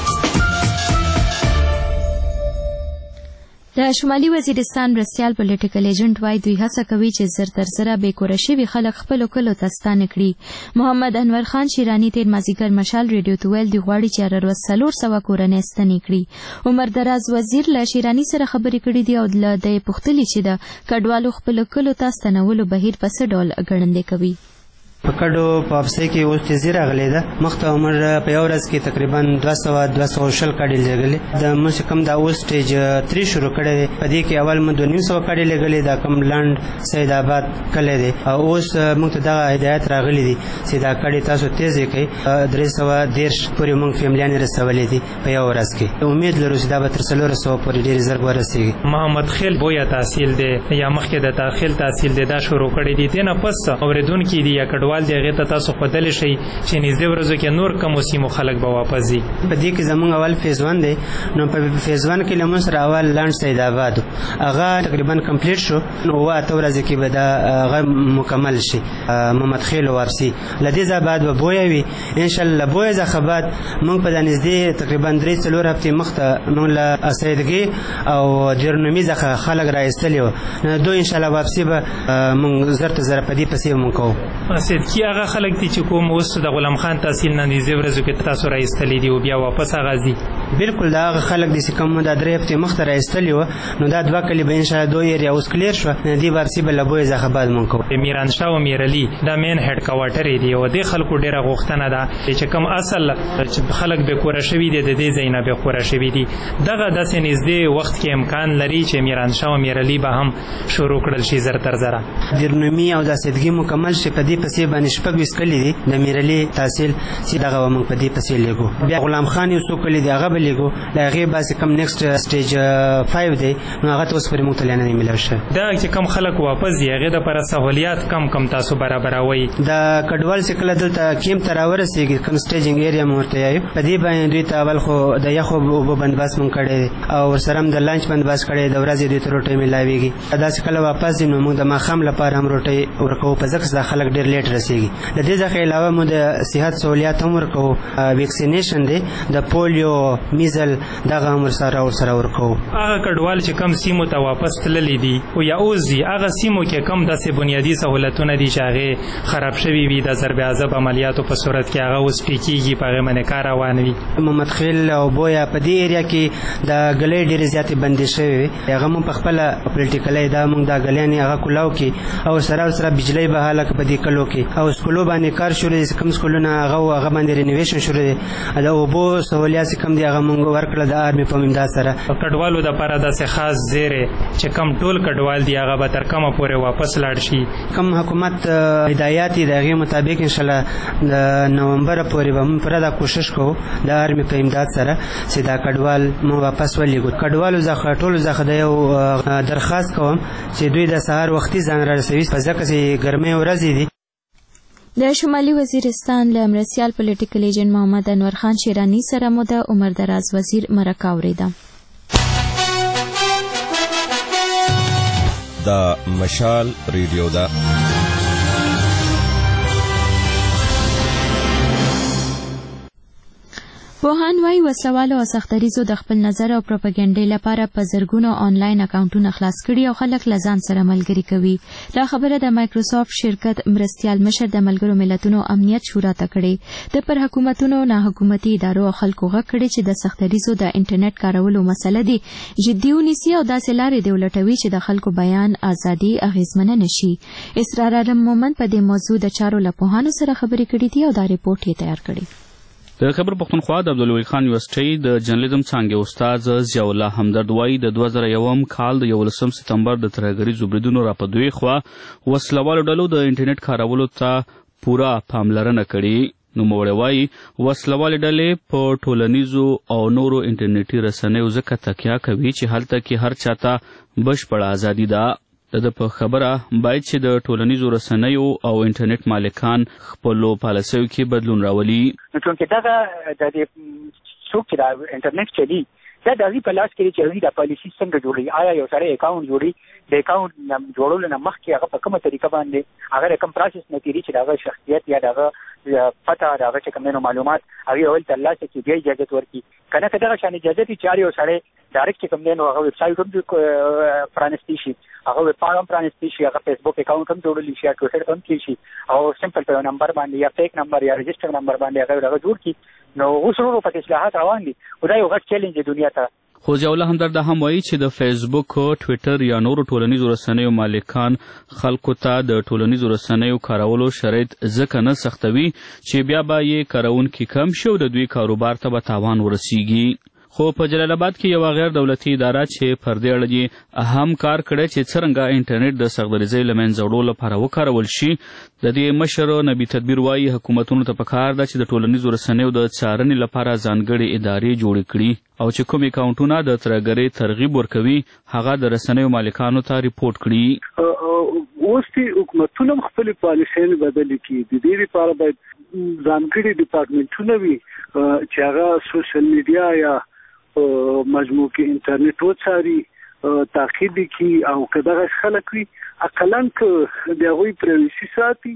د شمالي وزیرستان مرستیال پولیټیکل ایجنټ وایي دوی هڅه کوي چې زر تر زره بې کوره شوي خلک خپلو کلو ته ستانه کړي. محمد انور خان شیراني تیر مازدیګر مشال ریډیو ته ویل دوی غواړي چې هره ورځ څلور سوه کورنۍ ستنې کړي. عمر دراز وزیر له شیراني سره خبرې کړې دي او له ده یې پوښتلي چې د کډوالو خپلو کلو ته ستنولو بهیر په څه ډول ګړندی کوي.
په کډو په افسې کې اوس تیزی راغلی ده. مخته عمر په یو ورځ کې تقریبا دوه سوه دوه سوه شل کډې لېږلې. د موږ کم دا اوس سټیج تری شروع کړی دی. په دې کې اول مو دوه نیم سوه کډې لېږلې دا کم لنډ سید آباد کلی دی او اوس موږ ته دغه هدایت راغلی دی چې دا کډې تاسو تیزې کړئ. درې سوه دېرش پورې موږ فیملیانې رسولې دي په یو ورځ کې. امید لرو چې دا به تر څلور سوه پورې ډېرې زر ورسېږي.
محمد خیل بویا تحصیل دی یا مخکې د تاخیل تحصیل دی دا شروع کړی دی. دې نه پس اورېدونکي دي یا کډوال دی هغې ته تاسو خودلی شي چې نږدې ورځو کې نور کمو سیمو خلک به واپس ځي.
په دې کې زموږ اول فیز ون دی نو په فیز ون کې له موږ سره اول لنډ سید آباد هغه تقریبا کمپلیټ شو. اوه اته ورځې کې به دا هغه مکمل شي. محمد خیل وارسي له دې ځایه بعد به بویه وي انشاءالله. له بویه څخه بعد موږ په دا نږدې تقریبا درې څلور هفتې مخته موږ له اسیدګي او جرنومي څخه خلک را ایستلي وو نو دوی انشاءالله واپسي به موږ زر ته زره په دې پسې موږ کوو.
اسیدګي هغه خلک دي چې کوم اوس د غلام خان تحصیل نه نږدې ورځو کې تاسو را ایستلي دي او بیا واپس هغه ځي.
بالکل دا هغه خلک دي چې کوم دا درې هفتې مخته را ایستلي وو نو دا دوه کلي به انشاءالله دوه ایریا اوس کلیر شوه. دې واپسي به له بویې څخه بعد موږ کوو.
میرانشاه او میرعلي دا مین هیډ کوارټر دی او دې خلکو ډېره غوښتنه ده چې کوم اصل خلک بې کوره شوي دي د دې ځای نه بې کوره شوي دي. دغه داسې نږدې وخت کې امکان لري چې میرانشاه او میرعلي به هم شروع کړل شي زر تر زره.
جرنومي او د اسیدګي مکمل شي. په دې پسې باندې شپږ ویس کلي دي د میرعلي تحصیل چې دغه به موږ په دې پسې لېږو. بیا غلام خان یو څو کلي دي هغه به لېږو. له هغې بعد چې کوم نیکسټ سټیج فایو دی نو هغه ته اوس پورې موږ ته لا نه دی میلاو شوی.
دا چې کوم خلک واپس دي هغې دپاره سهولیات کم کم تاسو برابروئ.
د کډوال چې کله دلته کیمپ ته راورسېږي کوم سټیجنګ ایریا مو ورته وایو په دې باندې دوی ته اول خو د یخو اوبو بندوبست موږ کړی دی او ورسره هم د لنچ بندوبست کړی دی. د ورځې دوی ته روټۍ میلاویږي. داسې کله واپس دي نو موږ د ماښام لپاره هم روټۍ ورکوو په ځکه چې دا خلک ډېر لیټ رسېږي. د دې څخه علاوه مو د صحت سهولیات هم ورکوو. ویکسینیشن دی د پولیو میزل دغه هم ورسره ورسره ورکوو.
هغه کډوال چې کم سیمو ته واپس تللي دي او یا اوس دي هغه سیمو کې کم داسې بنیادي سهولتونه دي چې هغې خراب شوي وي د ضرب عذاب عملیاتو په صورت کې هغه اوس پرې کېږي په هغې باندې کار روان وي.
محمد خیل او بویا په دې ایریا کې د ګلۍ ډېرې زیاتې بندې شوې وي. هغه مو په خپله پولیټیکلی دا موږ دا ګلیانې هغه کولاو کې او سره سره بجلۍ بحاله په دې کلو کې او سکولو باندې کار شروع دي. کوم سکولونه هغه هغه باندې رینویشن شروع دي. د اوبو سهولیات چې کوم دي هغه هغه مونږ ورکړه د آرمي په امداد سره.
کډوالو د لپاره داسې خاص زیری چې کم ټول کډوال دی هغه به تر کومه پورې واپس لاړ شي.
کم حکومت هدایات دی د هغې مطابق انشاءالله د نومبر پورې به موږ پوره دا کوشش کوو د آرمي په امداد سره چې دا کډوال موږ واپس ولېږو. کډوالو څخه ټولو څخه د یو درخواست کوم چې دوی د سهار وختي ځان رارسوي په ځکه چې ګرمۍ ورځې دي.
د شمالي وزیرستان له مرستیال پولیټیکل ایجنټ محمد انور خان شیرانی سره مو د عمر دراز وزیر مرکه اورېده.
دا مشال ریډیو ده.
پوهان وايي وسوالو او سختریزو د خپل نظر او پروپاګاندا لپاره په زرګونو آنلاین اکاونټونه خلاص کړي او خلک لزان سره ملګری کوي. دا خبره د مایکروسافت شرکت مرستیال مشر د ملګرو ملتونو امنیت شورا ته کړې. د پر حکومتونو نه حکومتي ادارو او خلکو غږ کړي چې د سختریزو د انټرنیټ کارولو مسله دي جدي ونیسي او داسې لارې دی ولټوي چې د خلکو بیان ازادي اغیزمنه نشي. اسرار عالم مومن په دې موضوع د چارو له پوهانو سره خبرې کړې دي او دا ریپورت یې تیار کړی.
د خبر پښتونخوا د عبدالولی خان یونیورسټۍ د جرنالیزم څانګې استاد ضیاء الله همدرد وایي د دوه زره یوم کال د یولسم سپتمبر د ترهګریزو بریدونو را په دوی خوا وسلوالو ډلو د انټرنیټ کارولو ته پوره پاملرنه کړې. نوموړی وایي وسلوالې ډلې په ټولنیزو او نورو انټرنیټي رسنیو ځکه تکیه کوي چې هلته کې هر چاته بشپړه ازادي ده. د په خبره باید چې د ټولنیزو رسنیو او انټرنیټ مالکان خپلو پالیسیو کې بدلون راولي.
چونکې دغه د څوک چې د انټرنیټ چلي دا د هغوی په لاس کې دی چې هغوی دا پالیسي څنګه جوړوي. آیا یو سړی اکاونټ جوړي د اکاونټ جوړولو نه مخکې هغه په کومه طریقه باندې هغه د کوم پروسس نه تېري چې د هغه شخصیت یا د هغه پته د هغه چې کوم نو معلومات هغوی اول ترلاسه کړي بیا اجازت ورکړي. که نه که دغه شان اجازت وي چې هر یو سړی ډایرکټ چې کوم دی نو هغه ویبسایټ هم پرانستی شي هغه ویب پاڼه هم پرانستی شي هغه فیسبوک اکاونټ هم جوړلی شي یا ټویټر هم کړي شي او سمپل په یو نمبر باندې یا فیک نمبر یا رجسټر نمبر باندې هغه هغه جوړ کړي. نو اوس ورو په اصلاحات روان دي او دا یو غټ چیلنج دی دنیا ته.
خو ضیاء الله همدرد هم وایي چې د فیسبوک، ټویټر یا نورو ټولنیزو رسنیو مالکان خلکو ته د ټولنیزو رسنیو کارولو شرایط ځکه نه سختوي چې بیا به یې کاروونکي کم شي او د دوی کاروبار ته به تاوان ورسیږي. خو په جلال آباد کې یوه غیر دولتي اداره چې پر دې اړه یې اهم کار کړی چې څرنګه انټرنیټ د سختدریزۍ له منځه وړو لپاره وکارول شي. د دې مشر نبي تدبیر وایي حکومتونو ته پکار ده چې د ټولنیزو رسنیو د څارنې لپاره ځانګړې ادارې جوړې کړي او چې کوم اکاونټونه د ترهګرۍ ترغیب ورکوي هغه د رسنیو مالکانو ته ریپورټ کړي.
اوس چې حکومتونه خپلې پالیسۍ بدلې کړي د دې لپاره باید ځانګړي ډپارټمنټونه وي چې هغه سوشل میډیا یا مجموع کې انټرنیټ وڅاري تعقیب کړي او که دغه خلک وي اقلا که د هغوی پرایوسي ساتي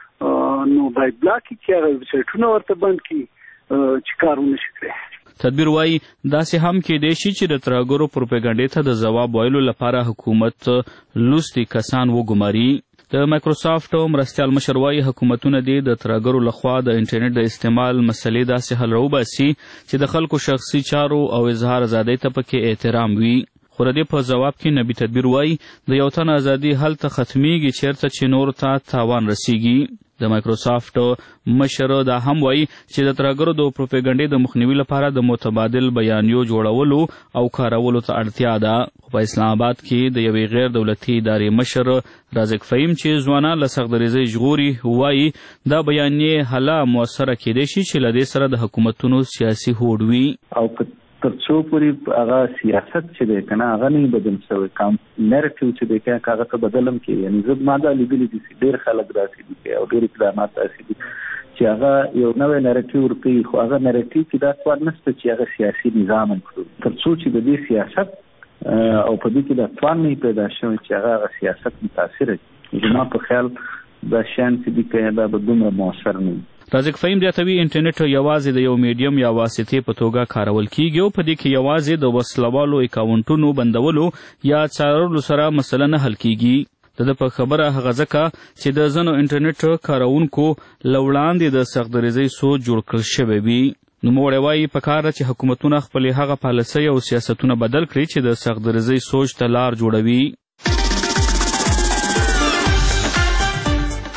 نو باید بلاک کړي هغه ویبسایټونه ورته بند کړي چې کار ونه شي کړی.
تدبیر وایي داسې هم کېدای شي چې د ترهګرو پروپاګانډې ته د ځواب ویلو لپاره حکومت لوستي کسان وګماري. د مایکروسافت مرستیال مشر وایي حکومتونه دې د ترهګرو لخوا د انټرنیټ د استعمال مسلې داسې حل راوباسي چې د خلکو شخصي چارو او اظهار ازادۍ ته پکې احترام وي. خو د دې په ځواب کې نبي تدبیر وایي د یو تن ازادي هلته ختمیږي چیرته چې نورو ته تاوان رسیږي. د مایکروسافت مشر دا هم وایي چې د ترهګرو د پروپاګانډې د مخنیوي لپاره د متبادل بیانیو جوړولو او کارولو ته اړتیا ده. په اسلام آباد کې د یوې غیر دولتي ادارې مشر رازق فهیم چې ځوانان له سختدریزۍ ژغوري وایي دا بیانیې هله مؤثره کېدای شي چې له دې سره د حکومتونو سیاسي هوډ وي
او تر څو پورې هغه سیاست چې دی که نه هغه نه بدل شوی کام نیرټیو چې دی که هغه ته بدلم کې یعنې زه ما دا لیدلي دي چې ډېر خلک داسې دي او ډېر اقدامات داسې دي چې هغه یو نوی نیرټیو ورکوي خو هغه نیرټیو کې دا توان نشته چې هغه سیاسي نظام کړو تر څو چې د دې سیاست او په دې کې دا توان نه پیدا شوی چې هغه هغه سیاست متاثره وي. زما په خیال دا شیان چې دي که دا به دومره مؤثر نه وي.
رازق فهیم زیاتوي انټرنیټ یوازې د یو میډیم یا واسطې په توګه کارول کیږي او په دې کې یوازې د وسلوالو اکاونټونو بندولو یا څارلو سره مسله نه حل کیږي. د ده په خبره هغه ځکه چې د ځینو انټرنیټ کاروونکو له وړاندې د سختدریزۍ سوچ جوړ کړل شوی وي. نوموړی وایي پکار ده چې حکومتونه خپلې هغه پالیسۍ او سیاستونه بدل کړي چې د سختدریزۍ سوچ ته لار جوړوي.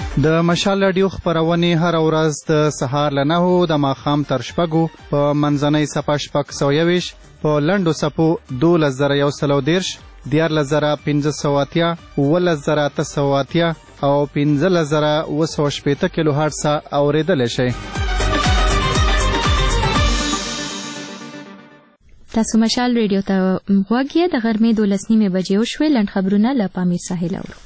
د مشال رادیو خپرونې هر ورځ د سهار له نهو د ماښام تر شپږو په منځنۍ څپه شپږ سوه یوویشت په لنډو څپو دولس زره یو سل او دېرش دیارلس زره پنځه سوه اتیا اوولس زره اته سوه اتیا او پنځلس زره اوه سوه شپېته کیلو هرټزه اورېدلی شئ.
تاسو مشال ریډیو ته غوږ یې. د غرمې دولس نیمې بجې وشوې. لنډ خبرونه له پامیر ساحل اورو.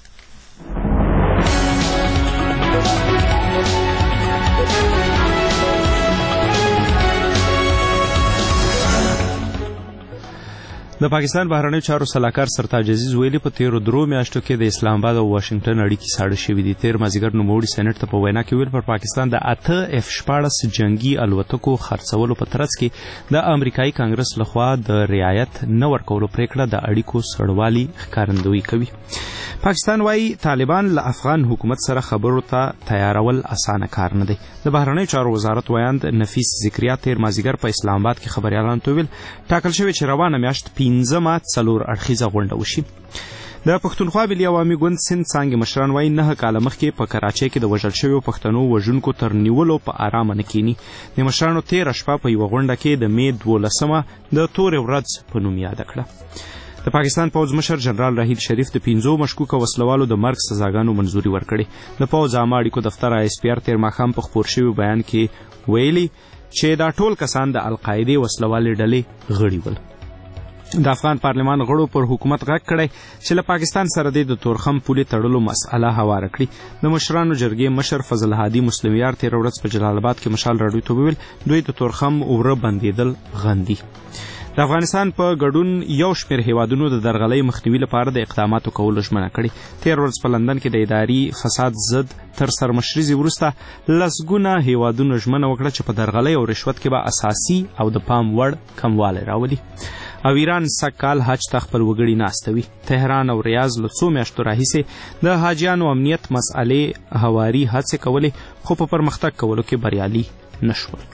د پاکستان بهرنیو چارو سلاکار سرتاج عزیز ویلي په تیرو درو میاشتو کې د اسلام آباد او واشنگټن اړیکې ساړه شوي دي. تیر مازدیګر نوموړي سېنټ ته په وینا کې ویل پر پاکستان د اته اف شپاړس جنگي الوتکو خرڅولو په ترڅ کې د امریکایي کانګرس لخوا د رعایت نه ورکولو پریکړه د اړیکو سړوالي ښکارندویي کوي. پاکستان وايي طالبان له افغان حکومت سره خبرو ته تیارول اسانه کار نه دی. د بهرنیو چارو وزارت ویاند نفیس ذکریا تیر مازدیګر په اسلام آباد کې خبريالانو ته ویل ټاکل شوی چې روانه میاشت پنځمه څلور اړخیزه غونډه وشي. د پښتونخوا ملي عوامي ګوند سند څانګې مشران وايي نه کاله مخکې په کراچۍ کې د وژل شویو پښتنو وژونکو تر نیولو په ارامه نه کینی. د مشرانو تېره شپه په یوه غونډه کې د مې دولسمه د تورې ورځ په نوم یاده کړه. د پاکستان پوځ مشر جنرال راحیل شریف د پنځو مشکوکه وسلوالو د مرګ سزاګانو منظوري ورکړې. د پوځ عامه اړیکو دفتر آی اس پی آر تیر ماښام په خپور شوي بیان کې ویلي چې دا ټول کسان د القاعدې وسلوالې ډلې غړي ول. د افغان پارلمان غړو پر حکومت غږ کړی چې له پاکستان سره د تورخم پولې تړلو مسأله هواره کړي. د مشرانو جرګې مشر فضل هادي مسلمیار تیر ورځ په جلال آباد کې مشال راډیو ته وویل دوی د تورخم اوره بندېدل غندي. د افغانستان په ګډون یو شمېر هیوادونو د درغلۍ مخنیوي لپاره د اقداماتو کولو ژمنه کړې. تیر ورځ په لندن کې د اداري فساد ضد تر سرمشریزې وروسته لسګونه هیوادونو ژمنه وکړه چې په درغلۍ او رشوت کې به اساسي او د پام وړ کموالی راولي. او ایران سږ کال حج ته خپل وګړي ناستوي. تهران او ریاض له څو میاشتو راهیسې د حاجیانو امنیت مسئلې هواري هڅې کولې خو په پرمختګ کولو کې بریالي نشول.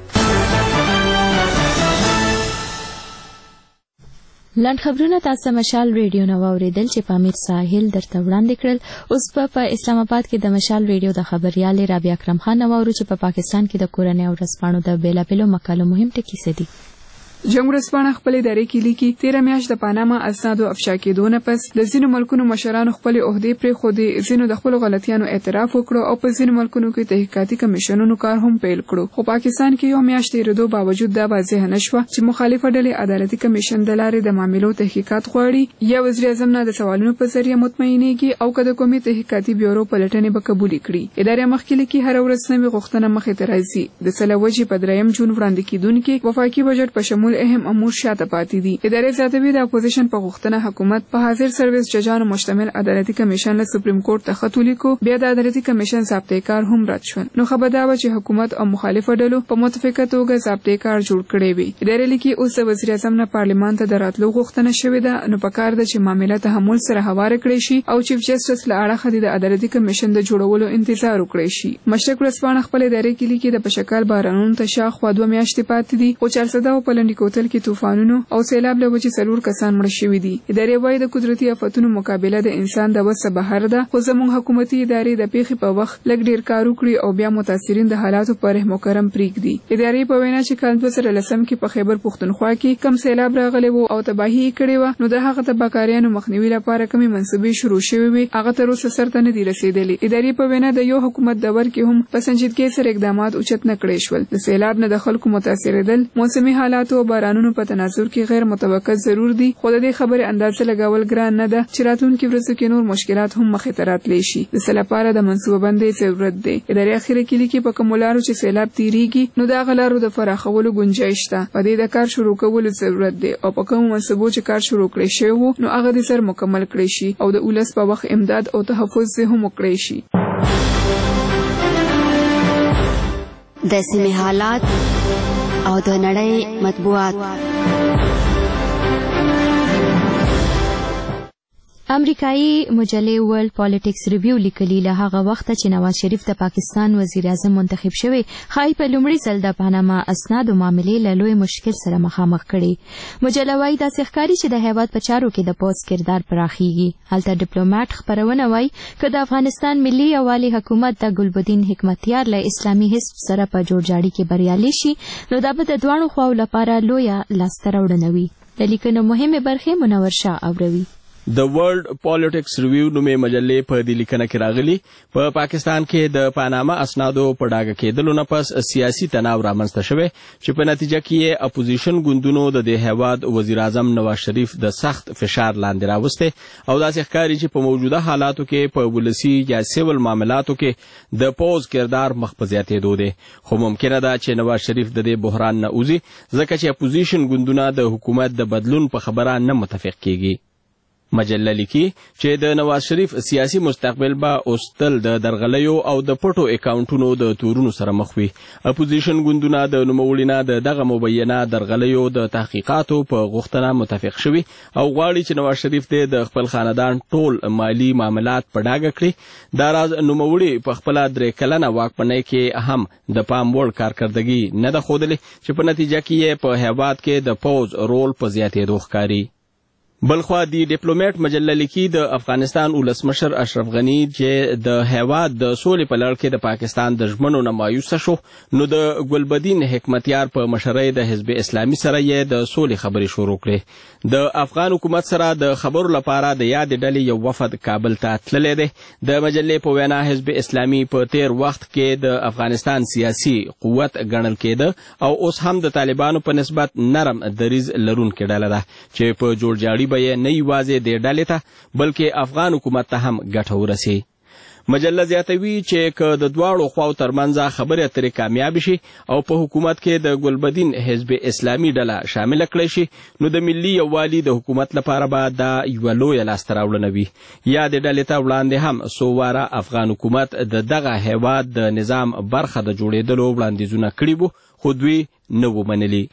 لنډ خبرونه تاسو مشال ریډیو نو اوریدل چې پامیر ساحل درته وړاندې کړل. اوس په پا اسلام آباد کې د مشال ریډیو د خبريال رابعه اکرم خان نو ورو چې په پا پاکستان کې د کورنۍ او ورځپاڼو د بیلابېلو مقالو مهم ټکي څه دي.
جمهور ورځپاڼه خپل ادارې کې لیکي تیره میاشت د پاناما اسنادو افشا کېدو نه پس د ځینو ملکونو مشرانو خپل عہدې پرېښودې، ځینو د خپلو غلطیانو اعتراف وکړو او په ځینو ملکونو کې تحقیقاتي کمیشنونو کار هم پیل کړو. خو پاکستان کې یو میاشت تېرېدو باوجود دا واضح نه شوه چې مخالفه ډلې عدالتي کمیشن د لارې د معاملو تحقیقات غواړي یا وزیر اعظم نه د سوالونو په ذریعه مطمئنېږي او که د قومي تحقیقاتي بیورو پلټنې به قبولې کړي. ادارې مخکې لیکي هره ورځ نوې غوښتنه مخې ته راځي. د سله وجې په دریم جون وړاندې کېدونکي وفاقي بجټ په شمول اهم امور شاته پاتې دي. ادارې زیاتوي د اپوزیشن په غوښتنه حکومت په حاضر سرویس ججانو مشتمل عدالتي کمیشن له سپریم کورټ ته خط ولیکو. بیا د عدالتي کمیشن ضابطه کار هم رد شول. نو خبر دا و چې حکومت او مخالفه ډلو په متفقه توګه ضابطه کار جوړ کړی وي. ادارې لیکي اوس د وزیر اعظم نه پارلمان ته د راتلو غوښتنه شوې ده، نو پکار ده چې معاملې تحمل سره هواره کړی شي او چیف جسټس له اړخه د عدالتي کمیشن د جوړولو انتظار وکړي شي. مشرق ورځپاڼه خپل ادارې کې لیکي د پشکال بارانونو ته شاخوا دوه میاشتې پاتې دي او چارسده او پلنډي کوتل کې طوفانونو او سیلاب له وجې څلور کسان مړه شوي دي. ادارې وايي د قدرتي آفتونو مقابله د انسان د وس بهر ده، خو زموږ حکومتي ادارې د پیښې په وخت لږ ډیر کار وکړي او بیا متاثرین د حالاتو په رحم و کرم پرېږدي. ادارې په وینا چې کال دوه زره لسم کې په خیبر پښتونخوا کې کم سیلاب راغلی و او تباهي یې کړې وه، نو د هغه تباهکاریانو مخنیوي لپاره کومې منصوبې شروع شوې وې هغه تر اوسه سرته نه دي رسېدلې. ادارې په وینا د یو حکومت دور کې هم په سنجیدګۍ سره اقدامات اوچت نه کړی شول. د سیلاب نه د خلکو متاثرېدل، موسمي حالاتو او بارانونو په تناظر کې غیر متوقع ضرور دي، خو د دې خبرې اندازه لګول ګران نه ده چې راتلونکي ورځو کې نور مشکلات هم مخې ته راتلی شي. د سیلاب لپاره د منصوبه بندۍ ضرورت دی. ادارې اخیره کې لیکي په کومو لارو چې سیلاب تیریږي نو د هغه لارو د پراخولو گنجایش شته. په دې د کار شروع کولو ضرورت دی او په کومو منصوبو چې کار شروع کړی شوی وو نو هغه د سر مکمل کړی شي او د ولس په وخت امداد او تحفظ هم وکړی شي.
د سیمې حالات او د نړۍ مطبوعات.
امریکایي مجلې ورلد پالیټکس ریویو لیکلي له هغه وخت چې نواز شریف د پاکستان وزیر اعظم منتخب شوی خای په لومړي ځل د پاناما اسنادو معاملې له لوی مشکل سره مخامخ کړي. مجله وايي داسې ښکاري چې د هیواد په چارو کې د پوز کردار پراخیږي. هلته ډیپلوماټ خبرونه وايي که د افغانستان ملي یوالي حکومت د ګلبدین حکمتیار له اسلامي حزب سره په جوړجاړي کې بریالي شي نو دا به د دواړو خواو لپاره لویه لاسته راوړنه وي. د لیکنو مهمې برخې منور شاه اوروي.
د ورلد پالیټکس ریویو نومې مجلې په دې لیکنه کې راغلي په پاکستان کې د پاناما اسنادو په ډاګه کېدلو نه پس سیاسي تناو رامنځته شوی چې په نتیجه کې یې اپوزیشن ګوندونو د دې هیواد وزیر اعظم نواز شریف د سخت فشار لاندې راوسته او داسې ښکاري چې په موجوده حالاتو کې په ولسی یا سیول معاملاتو کې د پوز کردار مخ په زیاتېدو دی. خو ممکنه ده چې نواز شریف د دې بحران نه وځي ځکه چې اپوزیشن ګوندونه د حکومت د بدلون په خبره نه متفق کیږي. مجله لیکي چې د نواز شریف سیاسي مستقبل به اوس تل د درغلیو او د پټو اکاونټونو د تورونو سره مخ وي. اپوزیشن ګوندونه د نوموړي نه د دغه مبینه درغلیو د تحقیقاتو په غوښتنه متفق شوي او غواړي چې نواز شریف د خپل خاندان ټول مالی معاملات په ډاګه کړي. دا راز نوموړي په خپله درې کلنه واکمنۍ کې هم د پام وړ کارکردګي نه ده ښودلې چې په نتیجه کې یې په هیواد کې د پوز رول په زیاتېدو ښکاري. بلخوا دی ډیپلوماټ مجله لیکي د افغانستان ولسمشر اشرف غنی چې د هیواد د سولې په لړ کې د پاکستان د ژمنو نه مایوسه شو نو د ګلبدین حکمتیار په مشرۍ د حزب اسلامي سره یې د سولې خبرې شروع کړې. د افغان حکومت سره د خبرو لپاره د یاد ډلې یو وفد کابل ته تللی دی. د مجلې په وینا حزب اسلامي په تیر وخت کې د افغانستان سیاسي قوت ګڼل کېده او اوس هم د طالبانو په نسبت نرم دریځ لرونکې ډله ده چې په جوړجاړي به یې نه یوازې دې ډلې ته بلکې افغان حکومت ته هم ګټه ورسي. مجله زیاتوي چې که د دواړو خواو ترمنځ خبرې اترې کامیاب شي او په حکومت کې د ګلبدین حزب اسلامي ډله شامله کړی شي نو د ملي یووالي د حکومت لپاره به دا یوه لویه لاسته راوړنه وي. یا د ډلې ته وړاندې هم څو واره افغان حکومت د دغه هیواد د نظام برخه د جوړېدلو وړاندیزونه کړي وو خو دوی نه وو منلي.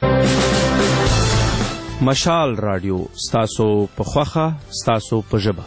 مشال رادیو ستاسو په خوخه ستاسو په ژبه.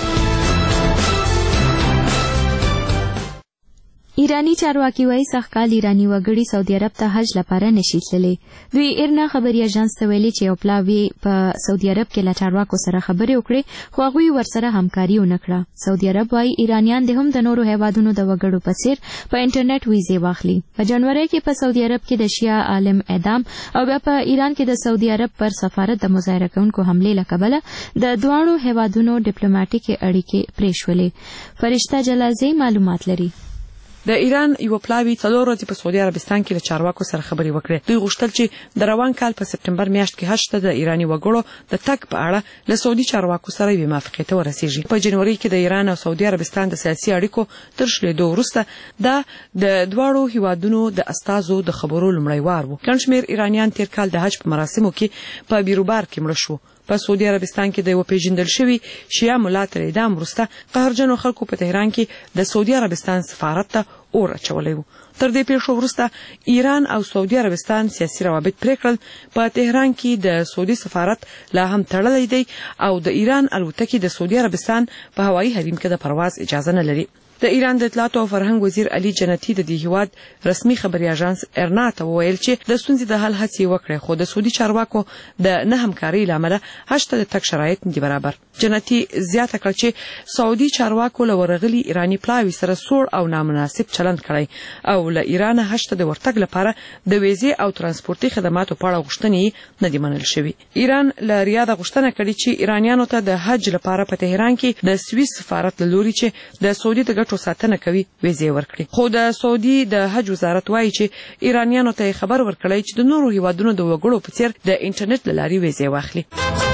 ایرانی چارواکي وایي سږکال ایرانی وګړي سعودي عرب ته حج لپاره نشي تللی. دوی ایرنا خبري اژانس ته ویلي چې یو پلاوی په سعودي عرب کې له چارواکو سره خبرې وکړې خو هغوی ورسره همکاري ونه کړه. سعودي عرب وایي ایرانیان د هم د نورو هیوادونو د وګړو په څیر په انټرنیټ ویزې واخلي. په جنوري کې په سعودي عرب کې د شیعه عالم اعدام او بیا په ایران کې د سعودي عرب پر سفارت د مظاهره کوونکو حملې له کبله د دواړو هیوادونو ډیپلوماټیکې اړیکې پرې شولې. فرشته جلازی معلومات لري.
د ایران یو پلاوی څلور ورځې په سعودي عربستان کې د چارواکو سره خبرې وکړې. دوی غوښتل چې د روان کال په سپټمبر میاشت کې حج ته د ایرانی وګړو د تګ په اړه له سعودي چارواکو سره یوې موافقې ته ورسیږي. په جنوري کې د ایران او سعودي عربستان د سیاسي اړیکو تر شلېدو وروسته دا د دواړو هیوادونو د استازو د خبرو لومړی وار و. ګڼ شمېر ایرانیان تیر کال د حج په مراسمو کې په بیروبار کې مړه شو. په سعودي عربستان کې د یو پیژندل شوی شیعه ملا تر اعدام وروسته قهرجنو خلکو په تهران کې د سعودي عربستان سفارت ته اور اچولی و. تر دې پیښو وروسته ایران او سعودي عربستان سیاسي روابط پرې کړل. په تهران کې د سعودي سفارت لا هم تړلی دی او د ایران الوتکې د سعودي عربستان په هوایي حریم کې د پرواز اجازه نه لري. د ایران د اطلاعاتو او فرهنګ وزیر علي جنتی د دې هیواد رسمي خبري اژانس ارنا ته وویل چې د ستونزې د حل هڅې وکړې خو د سعودي چارواکو د نه همکارۍ له امله حج ته د تګ شرایط نه دي برابر. جنتی زیاته کړه چې سعودي چارواکو له ورغلي ایرانی پلاوي سره سوړ او نامناسب چلند کړی او له ایران حج ته د ورتګ لپاره د ویزې او ترانسپورتي خدماتو په اړه غوښتنې نه دي منل شوي. ایران له ریاده غوښتنه کړې چې ایرانیانو ته د حج لپاره په تهران کې د سویس سفارت له لوري چې د سعودي د ګټو ساتنه کوي ویزې ورکړي. خو د سعودي د حج وزارت وایي چې ایرانیانو ته خبر ورکړی چې د نورو هیوادونو د وګړو په څیر د انټرنیټ له لارې ویزې واخلي.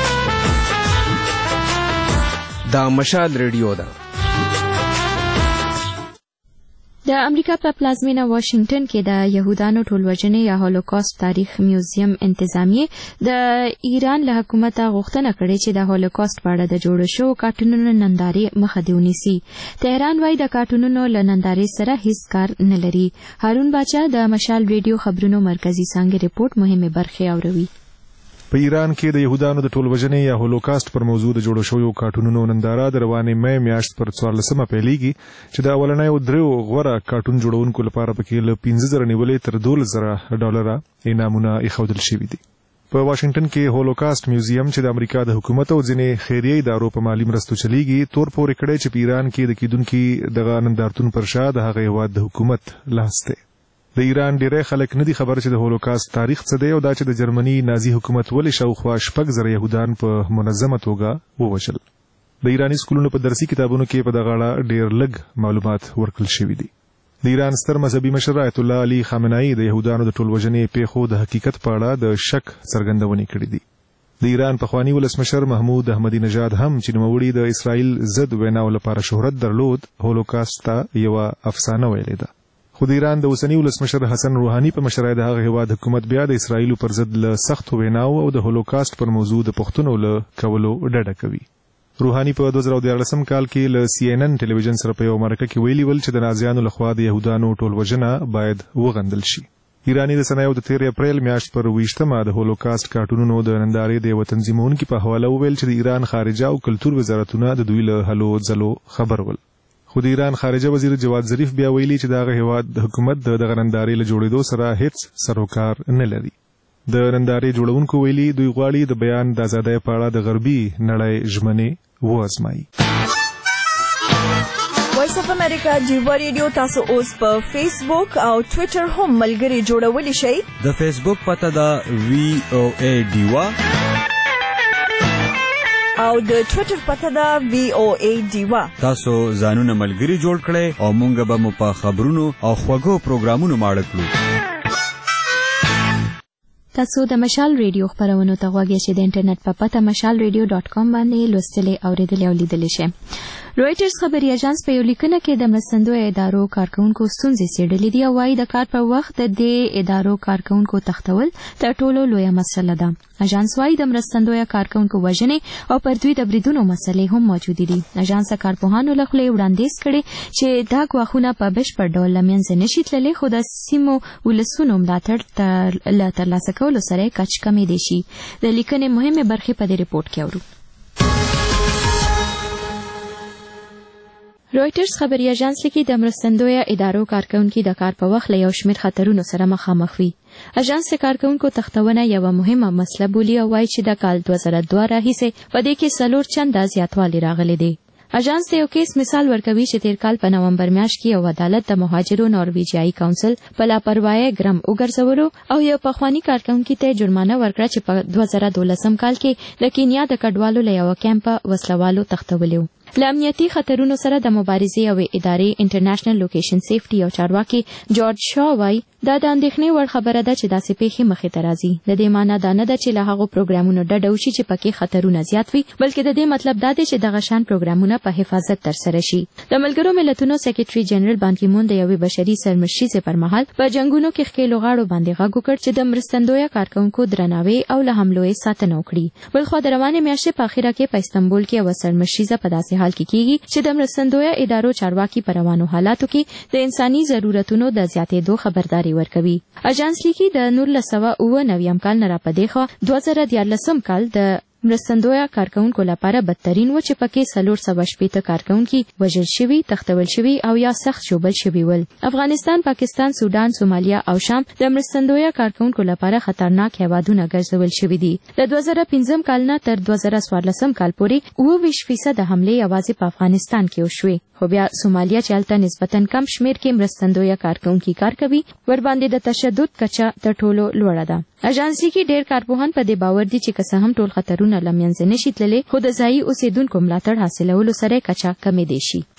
دا مشال ریډیو ده.
د امریکا په پلازمینه واشنگټن کې د يهودانو ټولوژنې یا هولوکاست تاریخ میوزیم انتظامیه د ایران له حکومت غوښتنه کړې چې د هولوکاست په اړه د جوړ شو کارټونونو نندارې مخه دی ونیسي. تهران وايي د کارټونونو له نندارې سره هیڅ کار نه لري. هارون باچا د مشال ریډیو خبرونو مرکزی څانګې ریپورت مهمه برخه اوروي.
په ایران کې د يهودانو د ټولوژنې یا هولوکاست پر موضوع د جوړو شویو کارټونونو ننداره د روانې مې میاشت پر څوارلسمه پیلېږي چې د اولنیو دریو غوره کارټون جوړونکو لپاره پکې له پنځه زره نیولې تر دولس زره ډالره انعامونه ایښودل شوي دي. په واشنگټن کې هولوکاست میوزیم چې د امریکا د حکومت او ځینې خیریه ادارو په مالی مرستو چلیږي تور پورې کړی چې په ایران کې د کیدونکو دغه نندارتون پر شا د هغه هیواد د حکومت لاس دی. د ایران ډیری خلک نه دي خبر چې د هولوکاست تاریخ څه دی او دا چې د جرمني نازي حکومت ولې شاوخوا شپږ زره یهودان په منظمه توګه ووژل. د ایراني سکولونو په درسي کتابونو کې په دغه اړه ډیر لږ معلومات ورکړل شوي دي. د ایران ستر مذهبي مشر آیت الله علي خامنه‌ای د يهودانو د ټولوژنې پیښو د حقیقت په اړه د شک څرګندونې کړې دي. د ایران پخوانی ولسمشر محمود احمدی نژاد هم چې نوموړي د اسرائیل ضد ویناو لپاره شهرت درلود هولوکاست ته یو افسانه ویلې ده. خو د ایران د اوسني ولسمشر حسن روحاني په مشرۍ د هغه هیواد حکومت بیا د اسرائیل پر ضد له سخت ویناو او د هولوکاست پر موضوع د پښتنو له کولو ډډه کوي. روحاني په دوه زره دیارلسم کال کې له سی ان ان ټلویزیون سره په یو مرکه کې ویلي ول چې د نازیانو لخوا د يهودانو ټولوژنه باید وغندل شي. ایرانی رسنیو د تیر اپریل میاشت پر ویشتمه د هولوکاست کارټونونو د نندارې د یو تنظیمونکو په حواله وویل چې د ایران خارجه او کلتور وزارتونه د دوی له هلو ځلو خبر ول. خو د ایران خارجه وزیر جواد ظریف بیا ویلي چې دغه هیواد د حکومت د دغه نندارې له جوړېدو سره هیڅ سروکار نه لري. د نندارې جوړونکو ویلي دوی غواړي د بیان د ازادۍ په اړه د غربي نړۍ ژمنې وازمایي.
وایس اف امریکا ډیوا ریډیو تاسو اوس په فیسبوک او ټوئیټر هم ملګري جوړولی شئ.
د فیسبوک پته ده وی او ای ډیوا
او د ټوئیټر پته ده وی او ای ډیوا.
تاسو ځانونه ملګري جوړ کړئ او مونږ به مو په خبرونو او خوږو پروګرامونو ماړه کړو.
تاسو د مشال ریډیو خبرونو ته غواړئ چې د انټرنیټ په پته مشال ریډیو ډاټ کام باندې لوستلې او ریډلې او لیدلې شئ. رويټرز خبري اژانس په یو لیکنه کې د مرستندوی ادارو کارکونکو ستونزې څېړلې دي او وايي د کار په وخت د دې ادارو کارکونکو تختول تر ټولو لویه مسله ده. اژانس وايي د مرستندوی کارکونکو وژنې او پر دوی د بریدونو مسلې هم موجود دي. اژانس کارپوهانو له خوا وړاندیز کړي چې دا غواخونه په بشپړ ډول لمنځه نشي تللی خو د سیمو ولسونو ملاتړ له ترلاسه کولو سره کچ کمې دي شي. د لیکنې مهمه برخه په دې ریپورت کې اورو. رويټرز خبري اژانس لیکي د مرستندوی ادارو کارکونکو د کار په وخت له یو شمېر خطرونو سره مخامخ وي. اژانس کارکونکو تختونه یو مهمه مسله بولي او وايي چې د کال دوه زره دوه راهیسې په دې کې څلور چنده زیاتوالی راغلی دی. اژانس یو کیس مثال ورکوي چې تیر کال په نومبر میاشت کې یو عدالت د مهاجرو نارویجیایي کونسل په لاپروايي ګرم وګرځولو او یو پخوانی کارکونکو ته جرمانه ورکړه چې په دوه زره دولسم کال کې د کینیا د کډوالو له یو کیمپ وسلوالو تختولیو. له امنیتي خطرونو سره د مبارزې او ادارې انټرنیشنل لوکیشن سیفټي او چارواکي جورج شا وايي دا د اندېښنې وړ خبره ده چې داسې پیښې مخې ته راځي. د دې معنی دا نه ده چې له هغو پروګرامونو ډډه وشي چې پکې خطرونه زیات وي بلکې د دې مطلب دا دی چې دغه شان پروګرامونه په حفاظت ترسره شي. د ملګرو ملتونو سکرټري جنرال بان کی مون د یوې بشري سرمشریزې پر مهال په جنگونو کې ښکېلو غاړو باندې غږ وکړ چې د مرستندوی کارکونکو درناوی او له حملو یې ساتنه وکړي. بلخوا د روانې میاشتې په اخره کې په استانبول کې یوه سرمشریزه په داسې حال کې کیږي چې د مرستندوی ادارو چارواکي په روانو حالاتو کې د انساني ضرورتونو د زیاتېدو خبرداري ورکوي. اژانس لیکي د نولس سوه اووه نویم کال نه راپدې خوا دوه زره دیارلسم کال د مرستندوی کارکونکو لپاره بدترین و چې پکې څلور سوه شپېته کارکونکي وژل شوي، تختول شوي او یا سخت ژوبل شوي ول. افغانستان، پاکستان، سودان، سومالیا او شام د مرستندوی کارکونکو لپاره خطرناک هیوادونه ګرځول شوي دي. د دوه زره پنځم کال نه تر دوه زره څوارلسم کال پورې اووه ویشت فیصده حملې یوازې په افغانستان کې وشوې. خو بیا سومالیا چې هلته نسبتا کم شمېر کې مرستندوی کارکونکي کار کوي ورباندې د تشدد کچه تر ټولو لوړه ده. اژانس کې ډېر کارپوهان په دې باور دي چې که څه هم ټول خطرونه له منځه نشي تللی خو د ځایي اوسېدونکو ملاتړ حاصلولو سره کچه کمې دی شي.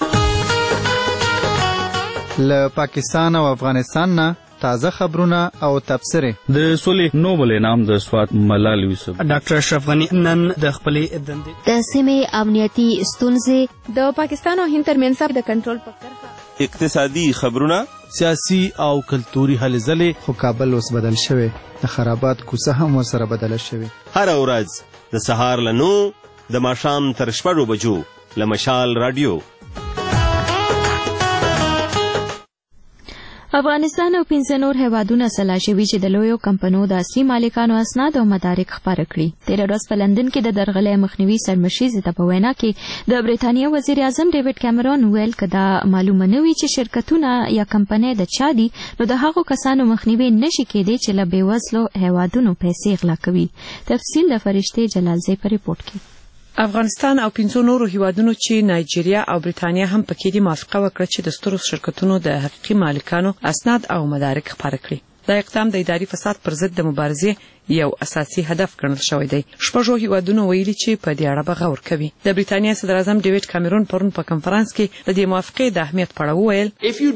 له پاکستان او افغانستان نه تازه خبرونه او تبصرې.
د سولې نوبل انعام د سوات ملال یوسف
ډاکټر اشرف غنی نن د خپلې دندې
د سیمې امنیتي ستونزې
د پاکستان او هند ترمنځ د کنټرول په کرښه
اقتصادي خبرونه
سیاسي او کلتوري هلې ځلې.
خو کابل اوس بدل شوی، د خرابات کوڅه هم ورسره بدله شوې.
هره ورځ د سهار له نو د ماښام تر شپږو بجو له مشال راډیو.
افغانستان او پنځه نور هیوادونه سلا شوي چې د لویو کمپنیو د اصلي مالکانو اسناد او مدارک خپاره کړي. تېره ورځ په لندن کې د درغلۍ مخنیوي سرمشیزې ته په وینا کې د بریتانیا وزیر اعظم ډیوډ کیمرون ویل که دا معلومه نه وي چې شرکتونه یا کمپنۍ د چا دي نو د هغو کسانو مخنیوي نشي کېدی چې له بېوزلو هیوادونو پیسې غلا کوي. تفصیل د فرشتې جلالزی په ریپورټ کې.
افغانستان او پنځو نورو هیوادونو چې نایجیریا او بریتانیا هم پکې دي موافقه وکړه چې د سترو شرکتونو د حقیقي مالکانو اسناد او مدارک خپاره کړي. دا اقدام د اداري فساد پر ضد د مبارزې یو اساسي هدف ګڼل شوی دی. شپږو هیوادونو ویلي چې په دې اړه به غور کوي. د بریتانیا صدر اعظم ډیوډ کیمرون پرون په کنفرانس کې د دې موافقې د اهمیت په اړه وویل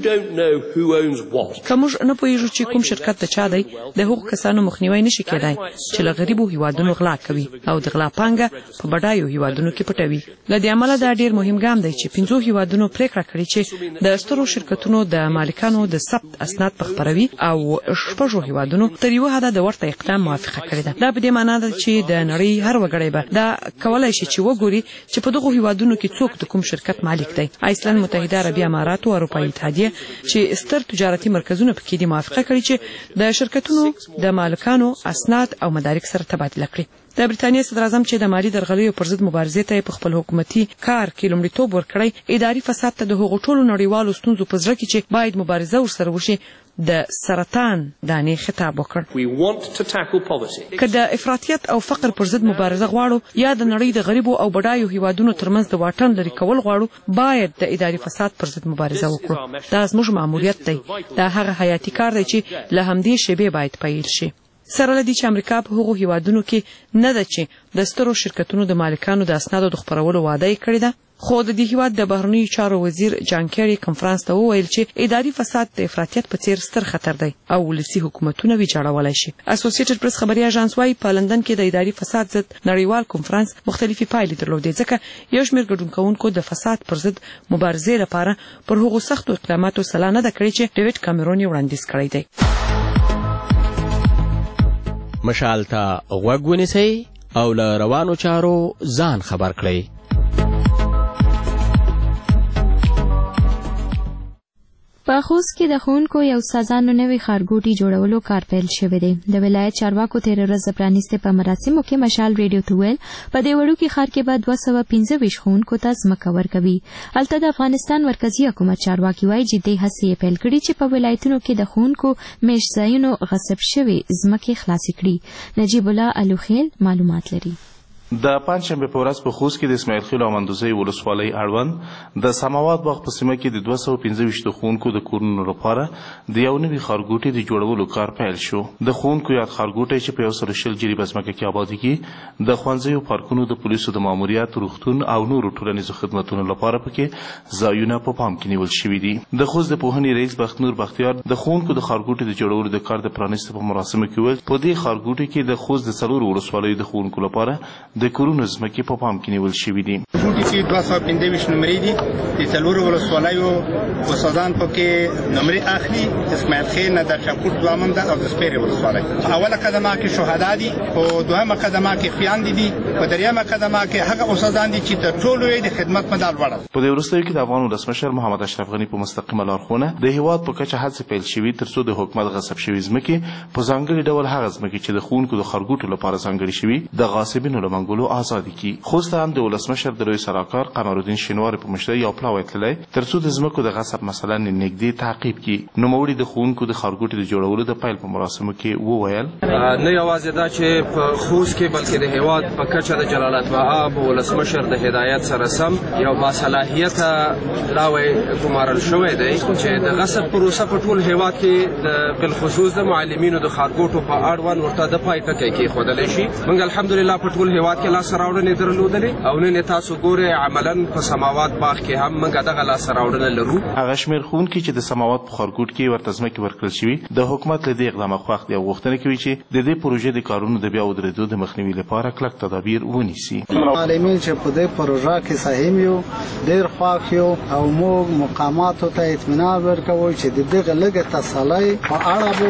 که موږ نه پوهیږو چې کوم شرکت د چا دی د هغو کسانو مخنیوی نشي کېدای چې له غریبو هیوادونو غلا کوي او د غلا پانګه په بډایو هیوادونو کې پټوي. له دې امله دا ډېر مهم ګام دی چې پنځو هیوادونو پریکړه کړې چې د سترو شرکتونو د مالکانو د ثبت اسناد په خپروي او شپږو هیوادونو تر یوه حده د ورته اقدام موافقه کړې ده. دا په دې معنی ده چې د نړۍ هر وګړی به دا کولای شي چې وګوري چې په دغو هیوادونو کې څوک د کوم شرکت مالک دی. ایسلند، متحده عربي امارات او اروپایي اتحادیه چې ستر تجارتي مرکزونه پکې دي موافقه کړې چې د شرکتونو د مالکانو اسناد او مدارک سره تبادله کړي. د بریتانیا صدر اعظم چې د مالی درغلیو پر ضد مبارزې ته په خپل حکومتي کار کې لومړیتوب ورکړی، اداري فساد ته د هغو ټولو نړیوالو ستونزو په زړه کې چې باید مبارزه ورسره وشي د سرطان دانې خطاب وکړ. که د افراطیت او فقر پر ضد مبارزه غواړو یا د نړۍ د غریبو او بډایو هیوادونو ترمنځ د واټن لرې کول غواړو، باید د اداري فساد پر ضد مبارزه وکړو. دا زموږ ماموریت دی. دا هغه حیاتي کار دی چې له همدې شیبې باید پیل شي. سره له دې چې امریکا په هغو هیوادونو کې نه ده چې د سترو شرکتونو د مالکانو د اسنادو د خپرولو وعده یې کړې ده، خو د دې هیواد د بهرنیو چارو وزیر جان کیری کنفرانس ته وویل چې اداري فساد د افراطیت په څیر ستر خطر دی او ولسي حکومتونه ویجاړولی شي. اسوسییټډ پریس خبري اژانس وايي په لندن کې د اداري فساد ضد نړیوال کنفرانس مختلفې پایلې درلودې، ځکه یو شمېر ګډون کوونکو د فساد پر ضد مبارزې لپاره پر هغو سختو اقداماتو سلا نه ده کړې چې ډیوډ کیمرون یې وړاندیز کړی دی.
مشال ته غوږ ونیسئ او له روانو چارو ځان خبر کړئ.
په خوست کې د ښوونکو یا استادانو نوي ښارګوټي جوړولو کار پیل شوی دی. د ولایت چارواکو تېره ورځ د پرانیستې په مراسمو کې مشال ریډیو ته ویل په دې وړوکي ښار کې به دوه سوه پنځه ویشت ښوونکو ته ځمکه ورکوي. هلته د افغانستان مرکزي حکومت چارواکي وایي جدي هڅې یې پیل کړي چې په ولایتونو کې د ښوونکو میشت ځایونو غصب شوې ځمکې خلاصې کړي. نجیب الله الوخیل معلومات لري.
د پنځشنبه په ورځ په خوست کې د اسماعیل خیل او مندوزۍ ولسوالۍ اړوند د سماوات باغ په سیمه کې د دوه سوه پنځه ویشت ښوونکو د کورونو لپاره د یو نوي ښارګوټي د جوړولو کار پیل شو. د ښوونکو یاد ښارګوټی چې په یو سل شل جریبه ځمکه کې ابادېږي د ښوونځیو، پارکونو، د پولیسو د ماموریت، روغتون او نورو ټولنیزو خدمتونو لپاره پکې ځایونه په پام کې نیول شوي دي. د خوست د پوهنې رئیس بختنور بختیار د ښوونکو د ښارګوټي د جوړولو د کار د پرانیستو په مراسمو کې ویل په دې ښارګوټي کې د خوست د څلورو ولسوالیو د ښوونکو لپاره د کورونو ځمکې په پام کې نیول شوي دي.
ګوټي چې دوه سوه پنځه ویشت نمرې دي د څلورو ولسوالیو استادان پکې نمرې اخلي. اسماعیل خیل نه د شاپور دوامن ده او د سپیرې ولسوالۍ اوله قدمه کې شهدا دي او دوهمه قدمه کې خویندې دي، په دریمه قدمه کې هغه استادان دي چې تر ټولو یې د خدمت مډال وړل.
په دې وروستیو کې د افغان ولسمشر محمد اشرف غني په مستقیمه لارښوونه د هیواد په کچه هڅې پیل شوي تر څو د حکومت غصب شوي ځمکې په ځانګړي ډول هغه ځمکې چې د ښوونکو د ښارګوټو لپاره ځانګړي شوي د غاصبینو له منګولو ازادې کړي. خوست هم د ولسمشر د لوی سلاکار قمرالدین شینواري په مشرۍ یو پلاوی تللی تر څو د ځمکو د غصب مسله نږدې تعقیب کړي. نوموړي د ښوونکو د ښارګوټي د جوړولو د پیل په مراسمو کې وویل
نه یوازې دا چې په خوست کې بلکې د هیواد په کچه د جلالت مآب ولسمشر د هدایت سره سم یو باصلاحیته پلاوی ګمارل شوی دی چې د غصب پروسه په ټول هیواد کې د بالخصوص د معلمینو د ښارګوټو په اړوند ورته د پای ټکی کېښودلی شي. موږ الحمدلله په ټول هیواد کې لاسته راوړنې درلودلې او نن تاسو ګورئ عملاً په سماوات باغ کې هم موږ دغه لاسته راوړنه لرو.
هغه شمېر ښوونکي چې د سماوات په ښارګوټ کې ورته ځمکې ورکړل شوي د حکومت له دې اقدامه خوښ دي او غوښتنه کوي چې د دې پروژې د کارونو د بیا ودرېدو د مخنیوي لپاره کلک تدابیر ونیسي.
معلمین چې په دې پروژه کې سهیم یو ډېر خوښ یو او موږ مقاماتو ته اطمینان ورکوو چې د دغه لږه تسلۍ په اړه به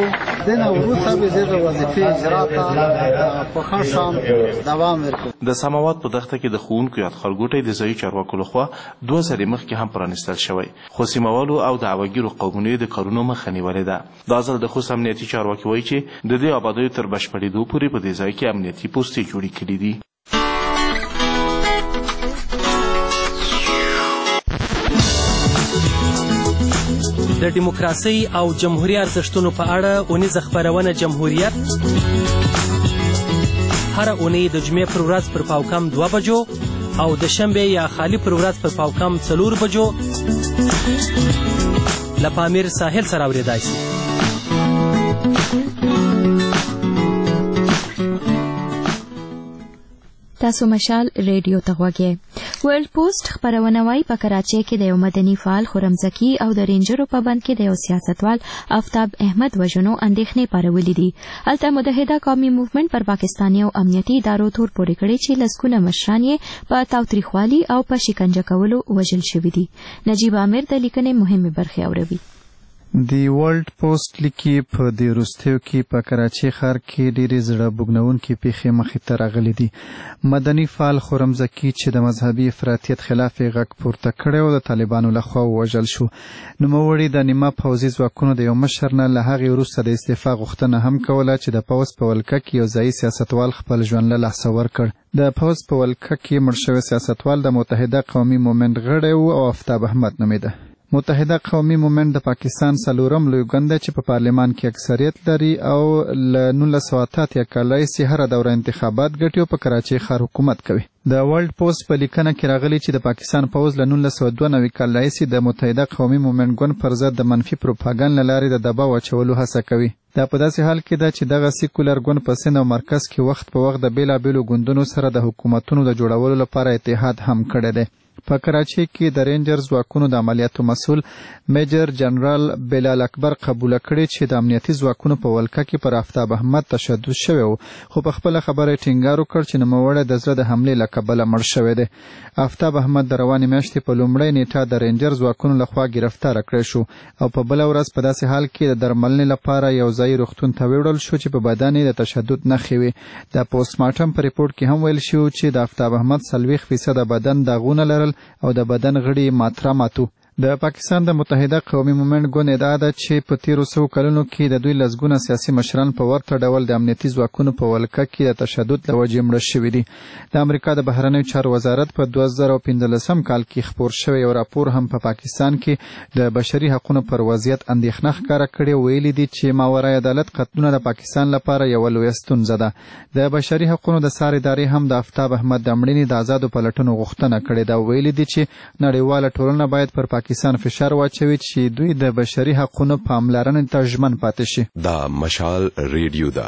دنه وروسته به دغه وظیفې اجرا ته په ښه شان دوام ورکړو.
د سماوات په دښته کې د ښوونکو یاد ښارګوټی د ځایي چارواکو لخوا دوه ځلې مخکې هم پرانیستل شوی، خو سیمهوالو او د هواګیرو قومونو د کارونو مخه نیولې ده. دا ځل د خوست امنیتي چارواکي وایي چې د دې آبادیو تر بشپړېدو پورې په دې ځای کې امنیتي پوستې جوړې کړي دي.
د دیموکراسۍ او جمهوریت ارزښتونو په اړه اونیزه خپرونه جمهوریت هره اونۍ د جمعې پر ورځ پر پاوکم دوه بجو او د شنبې یا خالي پر ورځ پر پاوکم څلور بجو له پامیر ساحل سره اورېدای شي.
تاسو مشال ریډیو ته غوږی. ورلد پوسټ خپرونه وايي په کراچۍ کې د یو مدني فعال خرم زکي او د رینجرو په بند کې د یو سیاستوال آفتاب احمد وژنو اندېښنې پارولې دي. هلته متحده قومي موومنټ پر پاکستاني او امنیتي ادارو تور پورې کړی چې لسګونه مشران یې په تاوتریخوالي او په شکنجه کولو وژل شوي دي. نجیب عامر د لیکنې مهمې برخې اوروي.
دی ورلد پوسټ لیکي په دې وروستیو کې په کراچۍ ښار کې ډېرې زړه بوږنونکې پیښې مخې ته راغلي دي. مدني فعال خرم زکي چې د مذهبي افراطیت خلاف یې غږ پورته کړی او د طالبانو لخوا ووژل شو. نوموړي د نیمه پوځي ځواکونو د یو مشر نه له هغې وروسته د استعفا غوښتنه هم کوله چې د پوځ په ولکه کې یو ځایي سیاستوال خپل ژوند له لاسه ورکړ. د پوځ په ولکه کې مړ شوی سیاستوال د متحده قومي موومنټ غړی و او آفتاب احمد نومېده. متحده قومي موومنټ د پاکستان څلورم لوی ګوند دی چې په پارلمان کې اکثریت لري او له نولس سوه اته اتیا کال راهیسې هره دوره انتخابات ګټي او په کراچۍ ښار حکومت کوي. د ورلد پوسټ په لیکنه کې راغلي چې د پاکستان پوځ له نولس سوه دوه نوي کال راهیسې د متحده قومي موومنټ ګوند پر ضد د منفي پروپاګاندا له لارې د دباو اچولو هڅه کوي. دا په داسې حال کې ده چې دغه سیکولر ګوند په سند او مرکز کې وخت په وخت د بېلابېلو ګوندونو سره د حکومتونو د جوړولو لپاره اتحاد هم کړی دی. په کراچۍ کې د رینجر ځواکونو د عملیاتو مسؤل میجر جنرال بلال اکبر قبوله کړې چې د امنیتي ځواکونو په ولکه کې پر آفتاب احمد تشدد شوی و، خو په خپله خبره یې ټینګار وکړ چې نوموړی د زړه د حملې له کبله مړ شوی دی. آفتاب احمد د روانې میاشتې په لومړۍ نیټه د رینجر ځواکونو لخوا ګرفتاره کړی شو او په بله ورځ په داسې حال کې د درملنې لپاره یو ځایي روغتون ته ویوړل شو چې په بدن یې د تشدد نښې وې. د پوسټمارټم په ریپورټ کې هم ویل شوي چې د آفتاب احمد څلوېښت فیصده بدن داغونه لرل او د بدن غړي ماتره ماتو. د پاکستان د متحده قومي موومنټ ګوند ادعا ده چې په تیرو سوو کلونو کې د دوی لسګونه سیاسي مشران په ورته ډول د امنیتي ځواکونو په ولکه کې د تشدد له وجې مړه شوي دي. د امریکا د بهرنیو چارو وزارت په دوه زره پنځلسم کال کې خپور شوی یو راپور هم په پا پاکستان کې د بشري حقونو پر وضعیت اندېښنه ښکاره کړې. ویلي دي چې ماورای عدالت قتلونه د پاکستان لپاره یوه لویه ستونزه ده. د بشري حقونو د څار ادارې هم د آفتاب احمد د مړینې د آزادو پلټنو غوښتنه کړې ده. ویلي دي چې نړیواله ټولنه باید پر پاکستان فشار واچوي چې دوی د بشري حقونو پاملرنې ته ژمن پاتې شي.
دا مشال ریډیو ده.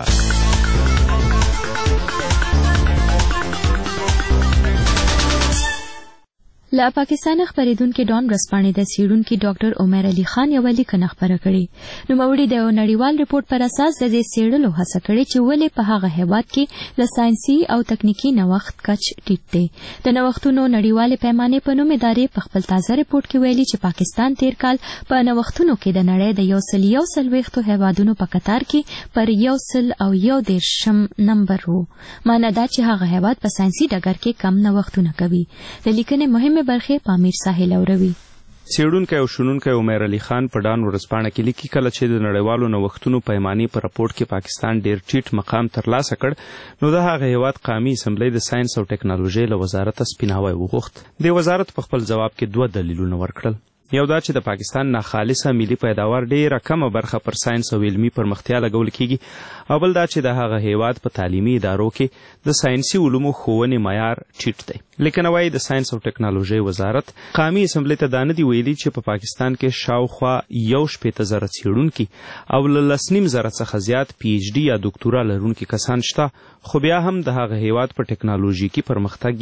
له پاکستان خبرېدونکي ډان ورځپاڼې د څېړونکي ډاکټر عمر علي خان یوه لیکنه خپره کړې. نوموړي د یو نړیوال ریپورټ پر اساس د دې څېړلو هڅه کړې چې ولې په هغه هېواد کې د ساینسي او تکنیکي نوښت کچ ټیټ دی. د نوښتونو نړیوالې پیمانې په نوم ادارې په خپل تازه ریپورټ کې ویلي چې پاکستان تیر کال په نوښتونو کې د نړۍ د یو سل یو څلوېښتو هېوادونو په قطار کې پر یو سل او یو دېرشم نمبر و. معنی دا چې هغه هېواد په ساینسي ډګر کې کم نوښتونه کوي. د لیکنې مهمې برخې پامیر ساحل اوروي.
څېړونکی او شنونکی عمر علي خان په ډان ورځپاڼه کې لیکي کله چې د نړیوالو نوښتونو پیمانې په راپورټ کې پاکستان ډېر ټیټ مقام ترلاسه کړ نو د هغه هېواد قامي اسمبلۍ د ساینس او ټیکنالوژۍ له وزارته سپیناوی وغوښت. د وزارت په خپل ځواب کې دوه دلیلونه ورکړل. یو دا چې د پاکستان ناخالصه ملي پیداوار ډېره کمه برخه پر ساینس او علمي پرمختیا لګول کیږي او بل دا چې د هغه هېواد په تعلیمي ادارو کې د ساینسي علومو ښوونې معیار ټیټ دی. لیکنه وایي د ساینس او ټیکنالوژۍ وزارت قامي اسمبلۍ ته دا نه دي ویلي چې په پاکستان کې شاوخوا یو شپېته زره څېړونکي او له لس نیم زره څخه زیات پي ایچ ډي یا دوکتورا لرونکي کسان شته، خو بیا هم د هغه هېواد په ټیکنالوژیکي پرمختګ یې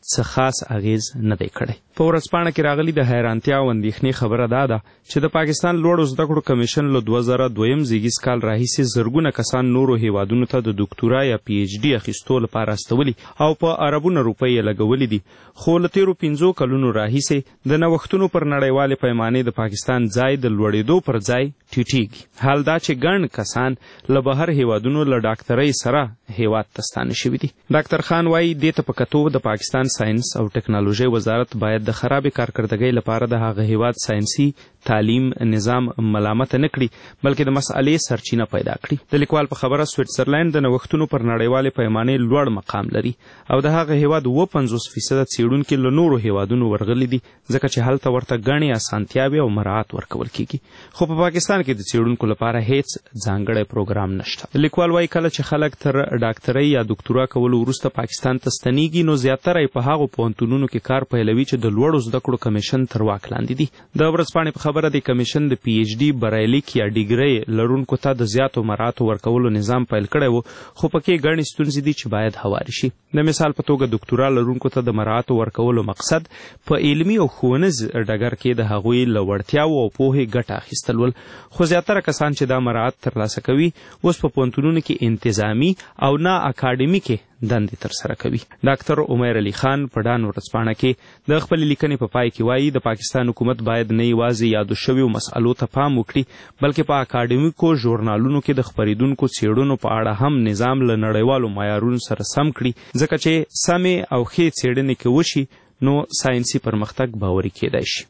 څه خاص اغیز نه دی کړی. په ورځپاڼه کې راغلي د حیرانتیا او اندېښنې خبره دا ده چې د پاکستان لوړو زده کړو کمیشن له دوه زره دویم زیږیز کال راهیسې زرګونه کسان نورو هیوادونو ته د ډاکټورا یا پی ایچ ډي اخیستو لپاره استولي او په اربونه روپۍ یې لګولي دي. خو له تېرو پنځو کلونو راهیسې د نوښتونو پر نړیوالې پیمانې د پاکستان ځای د لوړېدو پر ځای ټیټېږي. حال دا چې ګڼ کسان له بهر هیوادونو له ډاکټرۍ سره هیواد ته ستانه شوي دي. ډاکټر خان وایي دې ته په کتو د پاکستان ساینس او ټکنالوژۍ وزارت باید د خرابې کارکردګۍ لپاره د هغه هیواد ساینسي تعلیم نظام ملامت نه کړي بلکې د مسئلې سرچینه پیدا کړي. د لیکوال په خبره سویټزرلینډ د نوښتونو پر نړیوالې پیمانې لوړ مقام لري او د هغه هیواد اووه پنځوس فیصده څېړونکي له نورو هیوادونو ورغلي دي ځکه چې هلته ورته ګڼې اسانتیاوې او مراعات ورکول کیږي. خو په پاکستان کې د څېړونکو لپاره هیڅ ځانګړی پروګرام نشته. لیکوال وایي کله چې خلک تر ډاکټرۍ یا دکتورا کولو وروسته پاکستان ته ستنیږي نو زیاتره یې په هغو پوهنتونونو کې کار پیلوي چې د لوړو زده کړو کمیشن تر واک لاندې دي. د ورځپاڼې په خبره د کمیشن د پی ایچ ډي برایلیک یا ډیګرۍ لرونکو ته د زیاتو مراعاتو ورکولو نظام پیل کړی و خو پکې ګڼې ستونزې دي چې باید هوارې شي. د مثال په توګه دکتورا لرونکو ته د مراعاتو ورکولو مقصد په علمي او ښوونیز ډګر کې د هغوی له وړتیاوو او پوهې ګټه اخیستل ول. خو زیاتره کسان چې دا مراعات ترلاسه کوي اوس په پوهنتونونو کې انتظامي او نه اکاډمیکې دندې ترسره کوي. ډاکټر عمیر علي خان په ډان ورځپاڼه کې د خپلې لیکنې په پای کې وایي د پاکستان حکومت باید نه یوازې یادو شویو مسألو ته پام وکړي بلکې په اکاډمیکو ژورنالونو کې د خپریدونکو څېړنو په اړه هم نظام له نړیوالو معیارونو سره سم کړي ځکه چې سمې او ښې څېړنې کې وشي نو ساینسي پرمختګ باوري کېدای شي.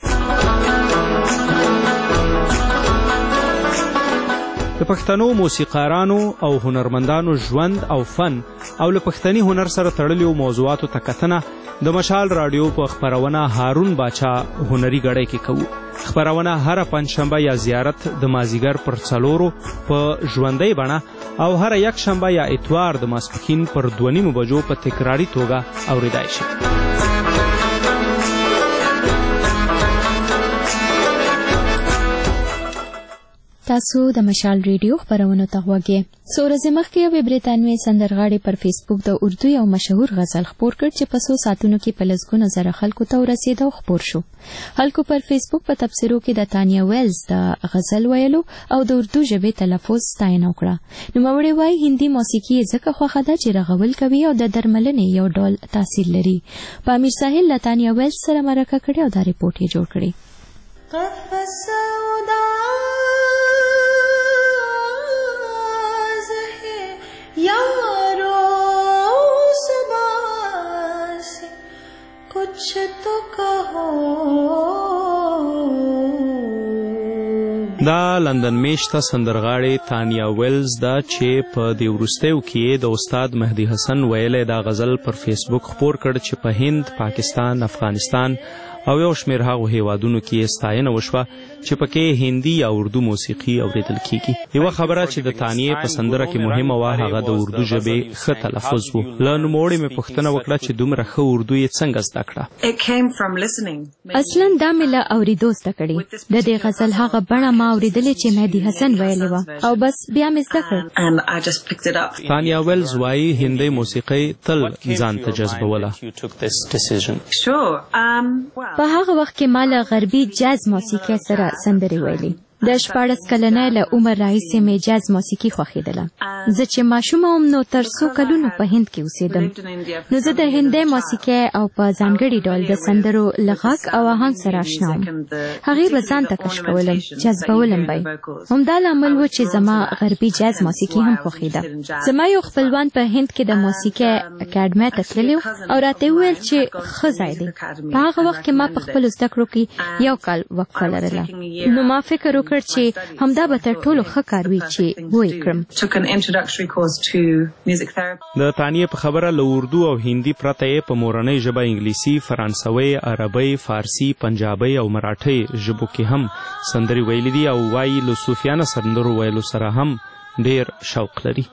د پښتنو موسیقارانو او هنرمندانو ژوند او فن او له پښتني هنر سره تړلیو موضوعاتو ته کتنه د مشال راډیو په خپرونه هارون باچا هنري غړی کې کوو. خپرونه هر پنځشنبه یا زیارت د مازیګر پر څلورو په ژوندۍ بڼه او هر یک شنبه یا اتوار د ماسپښین پر دوه نیمو بجو په تکراري توګه اوریدای شي.
تاسو د مشال ریډیو خبرونو ته غوږی. څو ورځې مخکې یوې برېټانوي سندرغاړې پر فیسبوک د اردو یو مشهور غزل خپور کړ چې په څو ساعتونو کې په لسګونه زره خلکو ته ورسېد او خپور شو. خلکو پر فیسبوک په تبصرو کې د تانیا ویلز د غزل ویلو او د اردو ژبې تلفظ ستاینه وکړه. نوموړې وایي هندي موسیقي یې ځکه خوښه ده چې رغول کوي او د درملنې یو ډول تاثیر لري. په امیر ساحل له تانیا ویلز سره مرکه کړې او دا ریپورټ یې جوړ کړی.
यारो सुबह से कुछ तो कहो.
دا لندن میشته سندرغاړې تانیا ویلز دا چې په دې وروستیو کې د استاد مهدي حسن ویلی دا غزل پر فیسبوک خپور کړ چې په هند، پاکستان، افغانستان او یو شمېر هغو هیوادونو کې ستاینه وشوه چې پکې هندي یا اردو موسیقي اوریدل کیږي. یوه خبره چې د تانیې په سندره کې مهمه وه هغه د اردو ژبې ښه تلفظ و. له نوموړې مې پوښتنه وکړه چې دومره ښه اردو یې څنګه زده کړه.
اصلا دا مې له اورېدو زده کړې. د دې غزل هغه بڼه ما اورېدلې چې مهدي حسن ویلې وه او بس بیا مې زده کړه.
تانیا ویلز وایي هندي موسیقۍ تل ځان ته جذبوله.
په هغه وخت کې ما له غربي جاز موسیقۍ سره سندرې ویلې. د شپاړس کلنۍ له عمر راهیسې مې جاز موسیقي خوښېدله. زه چې ماشومه وم نو تر څو کلونو په هند کې اوسېدم نو زه د هندۍ موسیقۍ او په ځانګړي ډول د سندرو له غږ او آهنګ سره اشنا وم. هغې به ځان ته کش کولم، جذبولم به یې. همدا لامل و چې زما غربي جاز موسیقي هم خوښېده. زما یو خپلوان په هند کې د موسیقۍ اکاډمۍ ته تللی او راته وویل چې ښه ځای دی. په هغه وخت کې ما په خپلو زده کړو کې یو کال وقفه لرله نو ما فکر وکړ چې همدا به تر ټولو ښه کار وي چې ویې کړم.
د تانیې په خبره له اردو او هندي پرته یې په مورنۍ ژبه انګلیسي، فرانسوي، عربۍ، فارسي، پنجابۍ او مراټۍ ژبو کې هم سندرې ویلي دي او وایي له صوفیانه سندرو ویلو سره هم ډېر شوق لري.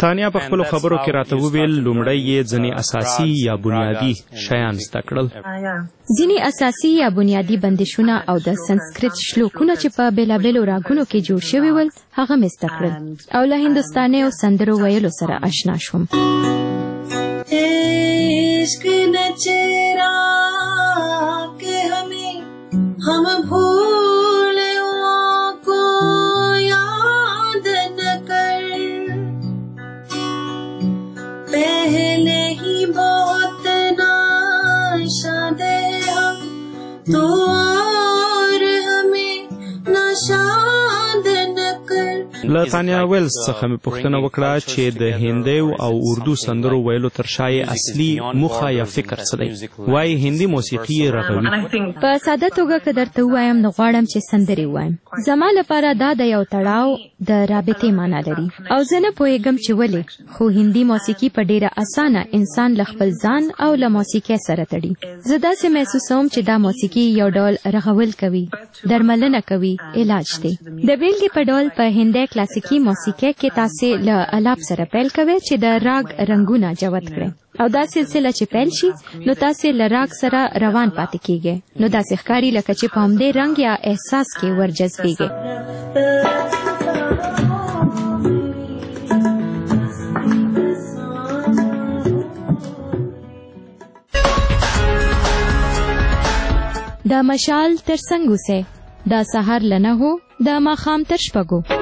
تانیا په خپلو خبرو کې راته وویل لومړی یې ځینې اساسي یا بنیادي شیان زده کړل.
ځینې اساسي یا بنیادي بندشونه او د سنسکرت شلوکونه چې په بېلابېلو راګونو کې جوړ شوي ول هغه مې زده کړل او له هندوستانیو سندرو ویلو سره آشنا شوم.
इश्क न चेरा के हमें हम भूले को याद न कर पहले ही बहुत नाशा दे हम तो और हमें नशाद न कर.
له تانیا ویلز څخه مې پوښتنه وکړه چې د هندي او اردو سندرو ویلو تر شا اصلي موخه یا فکر څه دی. وایي هندي موسیقي یې رغوي.
په ساده توګه که درته ووایم نو غواړم چې سندرې ووایم. زما لپاره دا د یو تړاو د رابطې معنا لري او زه نه پوهېږم چې ولې، خو هندي موسیقي په ډېره اسانه انسان له خپل ځان او له موسیقۍ سره تړي. زه داسې محسوسوم چې دا موسیقي یو ډول رغول کوي، درملنه کوي، علاج دی. د بیلګې په ډول په هندي کلاسیکي موسیقۍ کې تاسې له الاپ سره پیل کوئ چې د راګ رنګونه جوت کړي او دا سلسله چې پیل شي نو تاسې له راګ سره روان پاتې کیږئ. نو داسې ښکاري لکه چې په همدې رنګ یا احساس کې ورجذبېږئ. د مشال تر څنګ اوسئ، د سهار له نهو د ماښام تر شپږو.